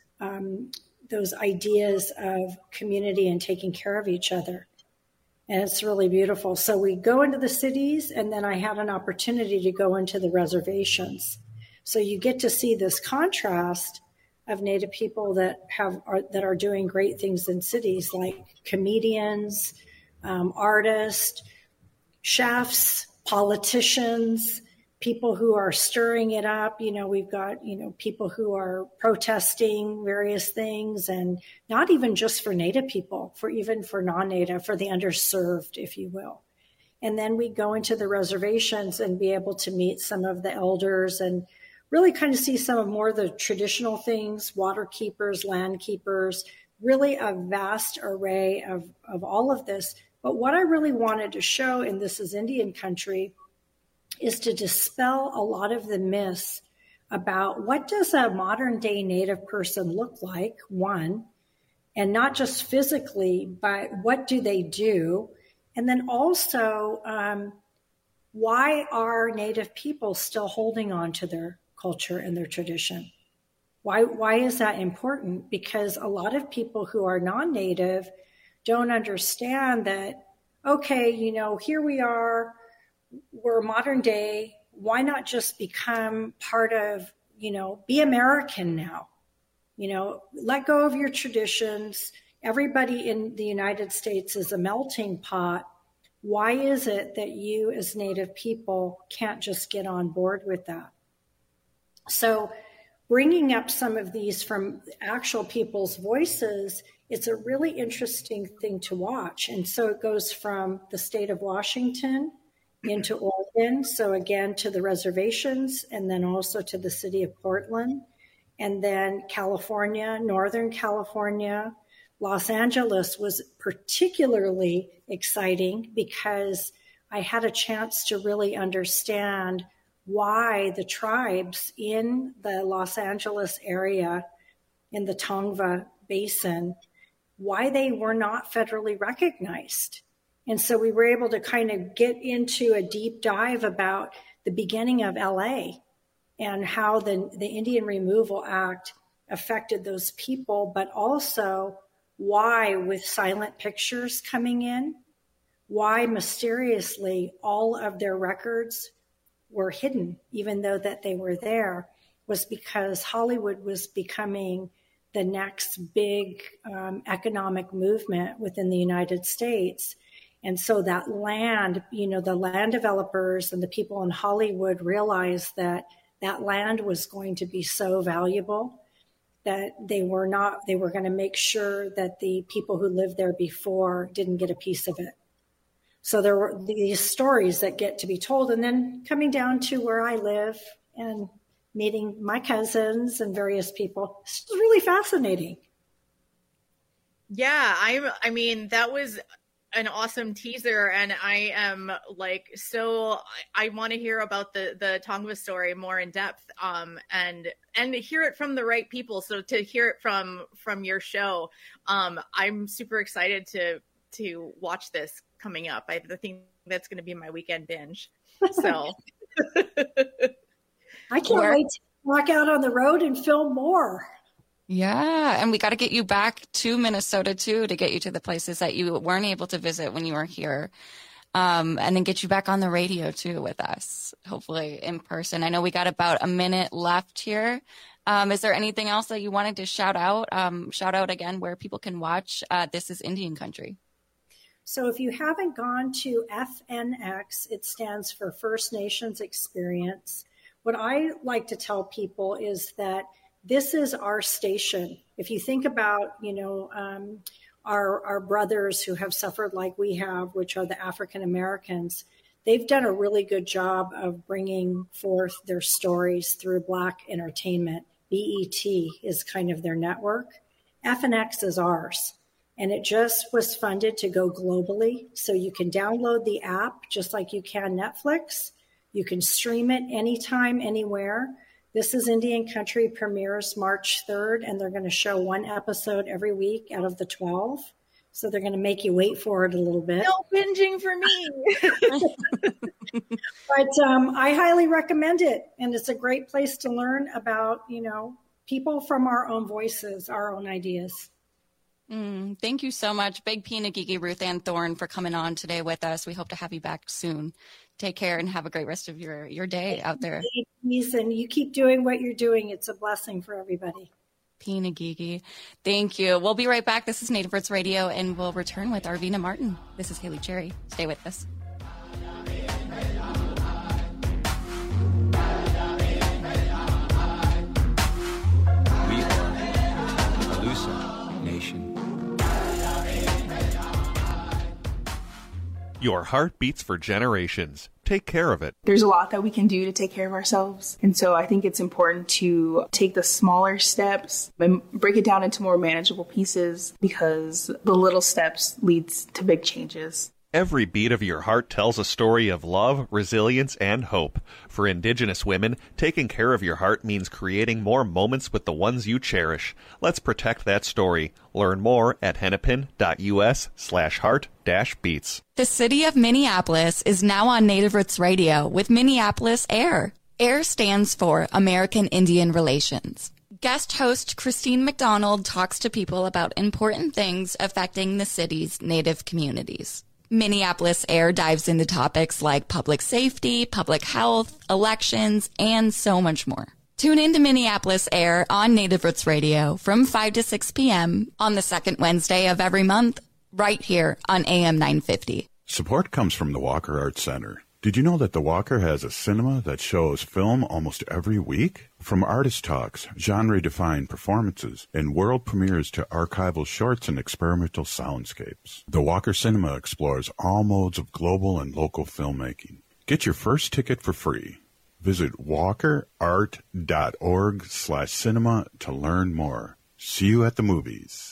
Speaker 25: ideas of community and taking care of each other. And it's really beautiful. So we go into the cities, and then I had an opportunity to go into the reservations. So you get to see this contrast of Native people that are doing great things in cities, like comedians, artists, chefs, politicians, people who are stirring it up. You know, we've got, you know, people who are protesting various things, and not even just for Native people, even for non-Native, for the underserved, if you will. And then we go into the reservations and be able to meet some of the elders and really kind of see some of more of the traditional things, water keepers, land keepers, really a vast array of all of this. But what I really wanted to show in This is Indian Country is to dispel a lot of the myths about what does a modern day Native person look like, one, and not just physically, but what do they do? And then also, why are Native people still holding on to their culture and their tradition? Why is that important? Because a lot of people who are non-Native don't understand that, okay, you know, here we are, we're modern day. Why not just become part of, you know, be American now? You know, let go of your traditions. Everybody in the United States is a melting pot. Why is it that you as Native people can't just get on board with that? So bringing up some of these from actual people's voices, it's a really interesting thing to watch. And so it goes from the state of Washington into Oregon. So again, to the reservations, and then also to the city of Portland, and then California, Northern California. Los Angeles was particularly exciting because I had a chance to really understand why the tribes in the Los Angeles area, in the Tongva Basin, why they were not federally recognized. And so we were able to kind of get into a deep dive about the beginning of LA and how the Indian Removal Act affected those people, but also why, with silent pictures coming in, why mysteriously all of their records were hidden, even though that they were there, was because Hollywood was becoming the next big economic movement within the United States. And so that land, the land developers and the people in Hollywood realized that that land was going to be so valuable that they were going to make sure that the people who lived there before didn't get a piece of it. So there were these stories that get to be told, and then coming down to where I live and meeting my cousins and various people. It's really fascinating.
Speaker 22: Yeah, I mean, that was an awesome teaser, and I am I want to hear about the Tongva story more in depth, and hear it from the right people. So to hear it from your show, I'm super excited to watch this coming up. I think that's going to be my weekend binge. So
Speaker 25: I can't wait to walk out on the road and film more.
Speaker 6: Yeah, and we got to get you back to Minnesota, too, to get you to the places that you weren't able to visit when you were here, and then get you back on the radio, too, with us, hopefully in person. I know we got about a minute left here. Is there anything else that you wanted to shout out? Shout out again where people can watch This is Indian Country.
Speaker 25: So if you haven't gone to FNX, it stands for First Nations Experience. What I like to tell people is that this is our station. If you think about, our brothers who have suffered like we have, which are the African Americans, they've done a really good job of bringing forth their stories through Black entertainment. BET is kind of their network. FNX is ours. And it just was funded to go globally. So you can download the app just like you can Netflix. You can stream it anytime, anywhere. This is Indian Country premieres March 3rd, and they're going to show one episode every week out of the 12. So they're going to make you wait for it a little bit.
Speaker 22: No binging for me.
Speaker 25: But I highly recommend it. And it's a great place to learn about, people from our own voices, our own ideas.
Speaker 6: Thank you so much. Big Pinagigi Ruth Ann Thorne for coming on today with us. We hope to have you back soon. Take care and have a great rest of your day out there.
Speaker 25: And you keep doing what you're doing. It's a blessing for everybody.
Speaker 6: Pinagigi. Thank you. We'll be right back. This is Native Roots Radio, and we'll return with Arvina Martin. This is Haley Cherry. Stay with us.
Speaker 15: We are Alusa Nation.
Speaker 16: Your heart beats for generations. Take care of it.
Speaker 17: There's a lot that we can do to take care of ourselves. And so I think it's important to take the smaller steps and break it down into more manageable pieces, because the little steps leads to big changes.
Speaker 16: Every beat of your heart tells a story of love, resilience, and hope. For Indigenous women, taking care of your heart means creating more moments with the ones you cherish. Let's protect that story. Learn more at hennepin.us/heart-beats.
Speaker 6: The city of Minneapolis is now on Native Roots Radio with Minneapolis AIR. AIR stands for American Indian Relations. Guest host Christine McDonald talks to people about important things affecting the city's Native communities. Minneapolis AIR dives into topics like public safety, public health, elections, and so much more. Tune in to Minneapolis AIR on Native Roots Radio from 5 to 6 p.m. on the second Wednesday of every month, right here on AM 950.
Speaker 18: Support comes from the Walker Arts Center. Did you know that the Walker has a cinema that shows film almost every week? From artist talks, genre-defined performances, and world premieres to archival shorts and experimental soundscapes, the Walker Cinema explores all modes of global and local filmmaking. Get your first ticket for free. Visit walkerart.org/cinema to learn more. See you at the movies.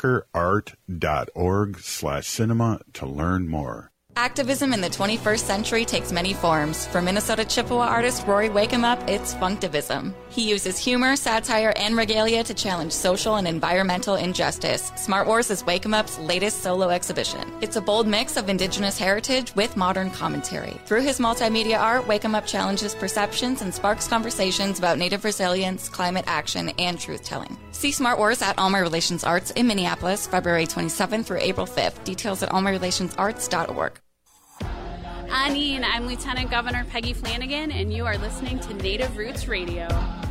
Speaker 18: walkerart.org/cinema to learn more.
Speaker 6: Activism in the 21st century takes many forms. For Minnesota Chippewa artist Rory Wakeup, it's Funktivism. He uses humor, satire, and regalia to challenge social and environmental injustice. Smart Wars is Wakeup's latest solo exhibition. It's a bold mix of indigenous heritage with modern commentary. Through his multimedia art, Wakeup challenges perceptions and sparks conversations about Native resilience, climate action, and truth-telling. See Smart Wars at Alma Relations Arts in Minneapolis, February 27th through April 5th. Details at almarelationsarts.org.
Speaker 2: Anine, I'm Lieutenant Governor Peggy Flanagan, and you are listening to Native Roots Radio.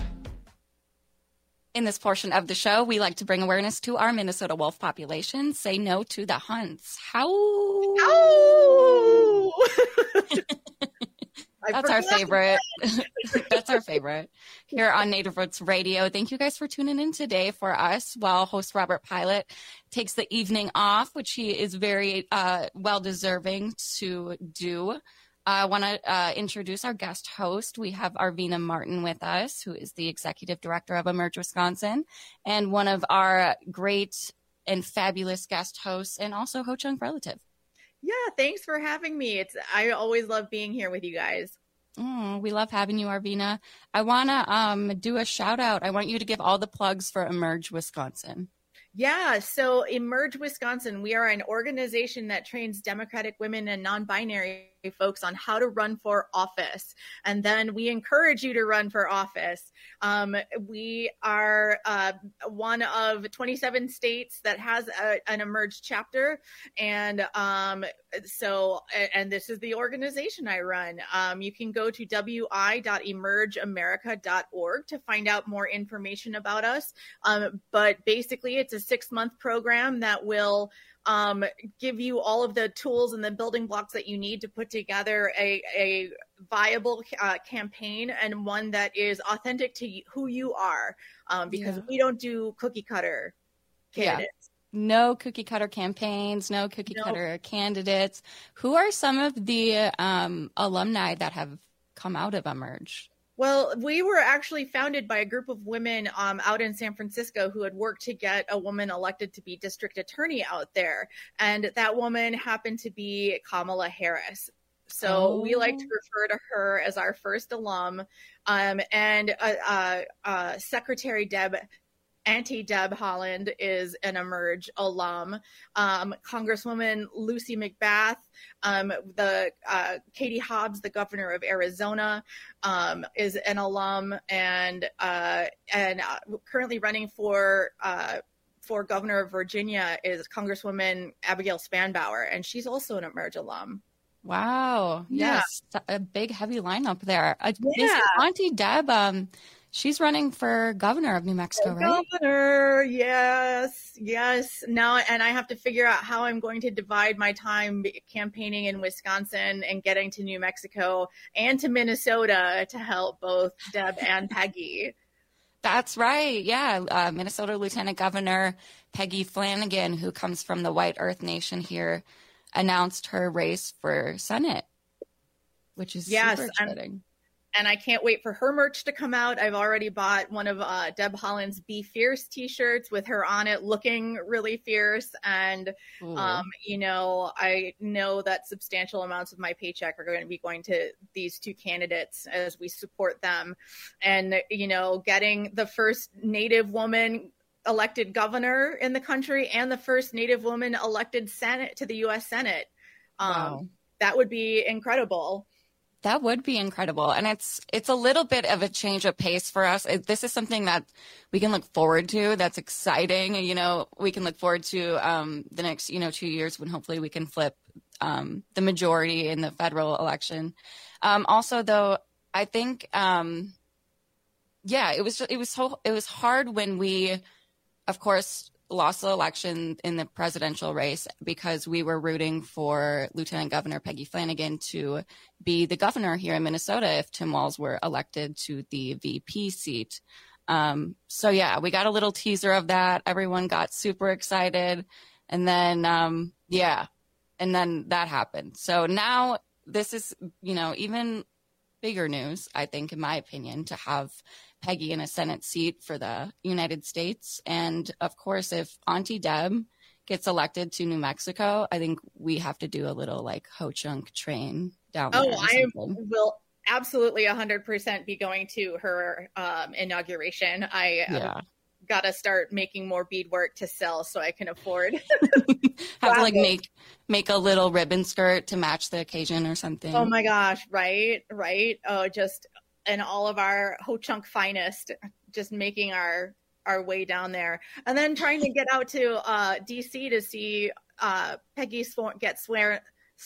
Speaker 6: In this portion of the show, we like to bring awareness to our Minnesota wolf population. Say no to the hunts. How? That's our favorite. That's our favorite here on Native Roots Radio. Thank you guys for tuning in today for us while host Robert Pilot takes the evening off, which he is very well-deserving to do. I want to introduce our guest host. We have Arvina Martin with us, who is the executive director of Emerge Wisconsin, and one of our great and fabulous guest hosts, and also Ho-Chunk relative.
Speaker 22: Yeah, thanks for having me. I always love being here with you guys.
Speaker 6: We love having you, Arvina. I want to do a shout out. I want you to give all the plugs for Emerge Wisconsin.
Speaker 22: Yeah, so Emerge Wisconsin, we are an organization that trains Democratic women and non-binary folks on how to run for office. And then we encourage you to run for office. We are one of 27 states that has an Emerge chapter. And this is the organization I run. You can go to wi.emergeamerica.org to find out more information about us. But basically, it's a 6-month program that will give you all of the tools and the building blocks that you need to put together a viable campaign, and one that is authentic to who you are, because we don't do cookie cutter candidates.
Speaker 6: Yeah. No cookie cutter campaigns, no cookie cutter candidates. Who are some of the alumni that have come out of Emerge?
Speaker 22: Well, we were actually founded by a group of women out in San Francisco who had worked to get a woman elected to be district attorney out there. And that woman happened to be Kamala Harris. So we like to refer to her as our first alum. And Secretary Auntie Deb Haaland is an Emerge alum. Congresswoman Lucy McBath, Katie Hobbs, the governor of Arizona, is an alum, and currently running for governor of Virginia is Congresswoman Abigail Spanbauer, and she's also an Emerge alum.
Speaker 6: Wow. Yeah. Yes. A big, heavy lineup there. Auntie Deb, she's running for governor of New Mexico, right?
Speaker 22: Governor, yes. Now, and I have to figure out how I'm going to divide my time campaigning in Wisconsin and getting to New Mexico and to Minnesota to help both Deb and Peggy.
Speaker 6: That's right. Yeah. Minnesota Lieutenant Governor Peggy Flanagan, who comes from the White Earth Nation here, announced her race for Senate, which is super exciting. And
Speaker 22: I can't wait for her merch to come out. I've already bought one of Deb Haaland's Be Fierce t-shirts with her on it looking really fierce. And, I know that substantial amounts of my paycheck are going to be going to these two candidates as we support them. And, getting the first Native woman elected governor in the country and the first Native woman elected Senate to the U.S. Senate. Wow. That would be incredible.
Speaker 6: That would be incredible. And it's a little bit of a change of pace for us. This is something that we can look forward to. That's exciting. We can look forward to the next, 2 years when hopefully we can flip the majority in the federal election. Also, though, I think, it was hard when we, of course, lost the election in the presidential race because we were rooting for Lieutenant Governor Peggy Flanagan to be the governor here in Minnesota if Tim Walz were elected to the VP seat. We got a little teaser of that. Everyone got super excited. And then, and then that happened. So now this is, even bigger news, I think, in my opinion, to have Peggy in a Senate seat for the United States. And of course, if Auntie Deb gets elected to New Mexico, I think we have to do a little like Ho-Chunk train down there.
Speaker 22: I will absolutely 100% be going to her inauguration. I got to start making more beadwork to sell so I can afford.
Speaker 6: Have to like make a little ribbon skirt to match the occasion or something.
Speaker 22: Oh my gosh. Right. Oh, just in all of our Ho-Chunk finest, just making our way down there, and then trying to get out to DC to see Peggy get sworn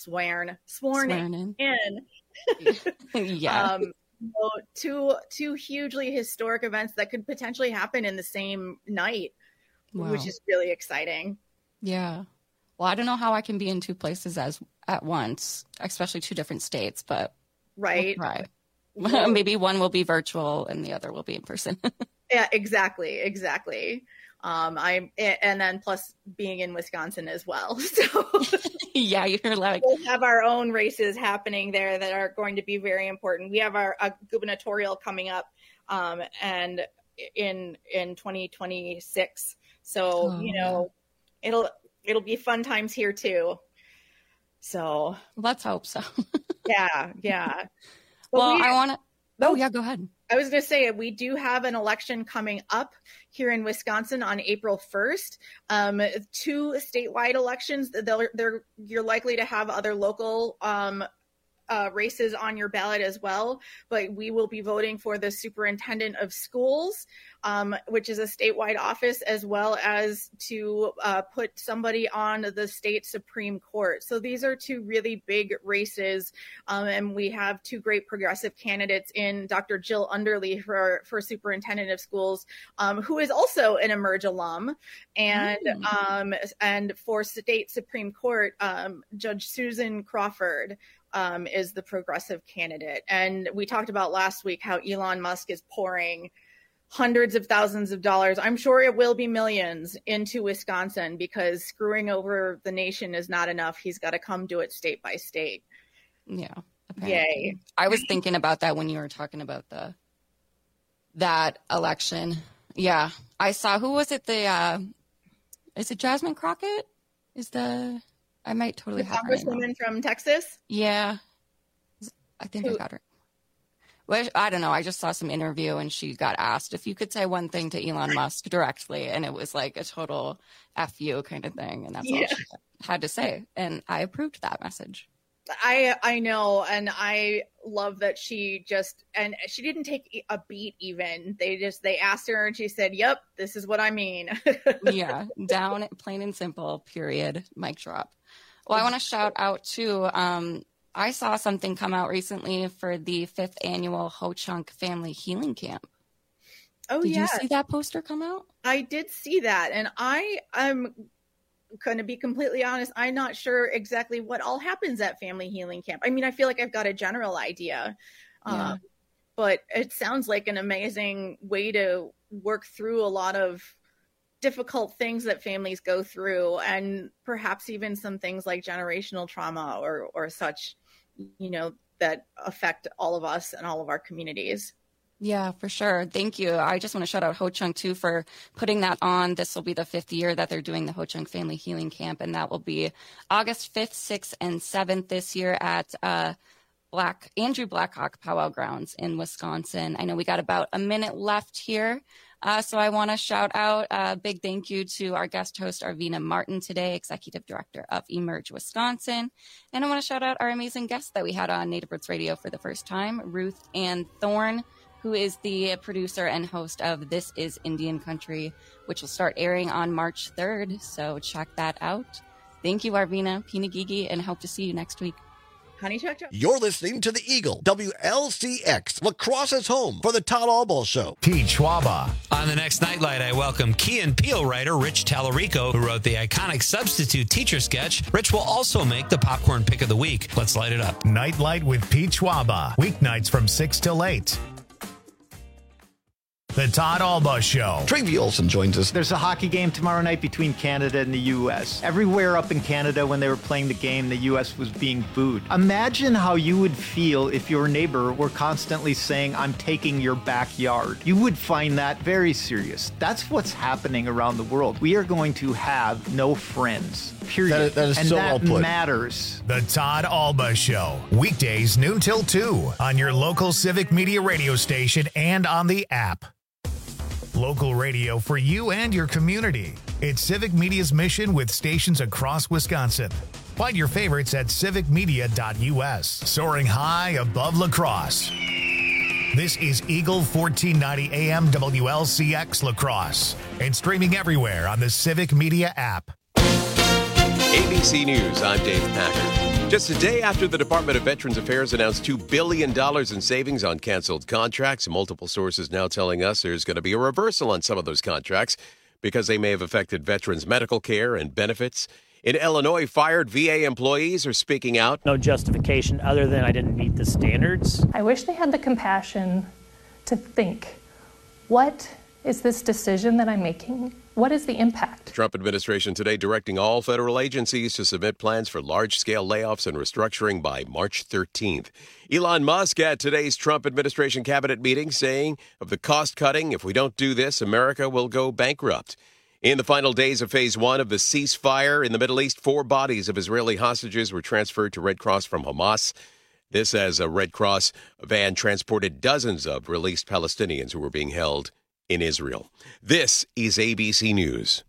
Speaker 22: in.
Speaker 6: Yeah.
Speaker 22: Two hugely historic events that could potentially happen in the same night, which is really exciting.
Speaker 6: Yeah. Well, I don't know how I can be in two places at once, especially two different states, but
Speaker 22: right.
Speaker 6: We'll try. Maybe one will be virtual and the other will be in person.
Speaker 22: Yeah, exactly. And then plus being in Wisconsin as well. So
Speaker 6: yeah, you're like,
Speaker 22: we'll have our own races happening there that are going to be very important. We have our gubernatorial coming up, and in 2026. So it'll be fun times here too. So
Speaker 6: let's hope so.
Speaker 22: Yeah.
Speaker 6: Well, I want to. Oh yeah, go ahead.
Speaker 22: I was going to say, we do have an election coming up here in Wisconsin on April 1st. 2 statewide elections. You're likely to have other local races on your ballot as well, but we will be voting for the superintendent of schools, which is a statewide office, as well as to put somebody on the state Supreme Court. So these are 2 really big races, and we have 2 great progressive candidates in Dr. Jill Underly for superintendent of schools, who is also an Emerge alum, and for state Supreme Court, Judge Susan Crawford is the progressive candidate. And we talked about last week how Elon Musk is pouring hundreds of thousands of dollars, I'm sure it will be millions, into Wisconsin, because screwing over the nation is not enough. He's got to come do it state by state.
Speaker 6: Yeah.
Speaker 22: Apparently. Yay.
Speaker 6: I was thinking about that when you were talking about that election. Yeah. I saw, who was it? Is it Jasmine Crockett? I might totally have her
Speaker 22: Congresswoman from Texas?
Speaker 6: Yeah. I think I got her. Well, I don't know. I just saw some interview and she got asked if you could say one thing to Elon Musk directly, and it was like a total F you kind of thing. And that's all she had to say. And I approved that message.
Speaker 22: I know. And I love that she didn't take a beat even. They asked her and she said, yep, this is what I mean.
Speaker 6: Yeah. Down, plain and simple, period. Mic drop. Well, I want to shout out too. I saw something come out recently for the 5th annual Ho-Chunk Family Healing Camp.
Speaker 22: Oh,
Speaker 6: Did you see that poster come out?
Speaker 22: I did see that. And I'm going to be completely honest. I'm not sure exactly what all happens at Family Healing Camp. I mean, I feel like I've got a general idea, but it sounds like an amazing way to work through a lot of difficult things that families go through, and perhaps even some things like generational trauma or such, that affect all of us and all of our communities.
Speaker 6: Yeah, for sure. Thank you. I just want to shout out Ho-Chunk too for putting that on. This will be the 5th year that they're doing the Ho-Chunk Family Healing Camp, and that will be August 5th, 6th, and 7th this year at Andrew Blackhawk Powwow Grounds in Wisconsin. I know we got about a minute left here. So I want to shout out a big thank you to our guest host, Arvina Martin today, Executive Director of Emerge Wisconsin. And I want to shout out our amazing guest that we had on Native Roots Radio for the first time, Ruth Ann Thorne, who is the producer and host of This Is Indian Country, which will start airing on March 3rd. So check that out. Thank you, Arvina, Pinagigi, and hope to see you next week.
Speaker 22: Honey Chuck.
Speaker 4: You're listening to The Eagle, WLCX, Lacrosse's home for the Todd Allball Show.
Speaker 1: Pete Schwaba.
Speaker 8: On the next Nightlight, I welcome Key and Peele writer Rich Tallarico, who wrote the iconic Substitute Teacher sketch. Rich will also make the Popcorn Pick of the Week. Let's light it up.
Speaker 1: Nightlight with Pete Schwaba. Weeknights from 6 till 8. The Todd Alba Show.
Speaker 4: Travie Olson joins us.
Speaker 5: There's a hockey game tomorrow night between Canada and the U.S. Everywhere up in Canada, when they were playing the game, the U.S. was being booed. Imagine how you would feel if your neighbor were constantly saying, "I'm taking your backyard." You would find that very serious. That's what's happening around the world. We are going to have no friends, period.
Speaker 4: That is
Speaker 5: and
Speaker 4: so
Speaker 5: that
Speaker 4: well put.
Speaker 5: matters.
Speaker 1: The Todd Alba Show. Weekdays noon till 2 on your local Civic Media radio station and on the app. Local radio for you and your community. It's Civic Media's mission with stations across Wisconsin. Find your favorites at civicmedia.us. Soaring high above La Crosse. This is Eagle 1490 AM WLCX La Crosse. And streaming everywhere on the Civic Media app.
Speaker 10: ABC News, I'm Dave Packard. Just a day after the Department of Veterans Affairs announced $2 billion in savings on canceled contracts, multiple sources now telling us there's going to be a reversal on some of those contracts because they may have affected veterans' medical care and benefits. In Illinois, fired VA employees are speaking out.
Speaker 11: No justification other than I didn't meet the standards.
Speaker 12: I wish they had the compassion to think, what is this decision that I'm making? What is the impact?
Speaker 10: Trump administration today directing all federal agencies to submit plans for large-scale layoffs and restructuring by March 13th. Elon Musk at today's Trump administration cabinet meeting saying of the cost cutting, if we don't do this, America will go bankrupt. In the final days of phase one of the ceasefire in the Middle East, 4 bodies of Israeli hostages were transferred to Red Cross from Hamas. This as a Red Cross van transported dozens of released Palestinians who were being held in Israel. This is ABC News.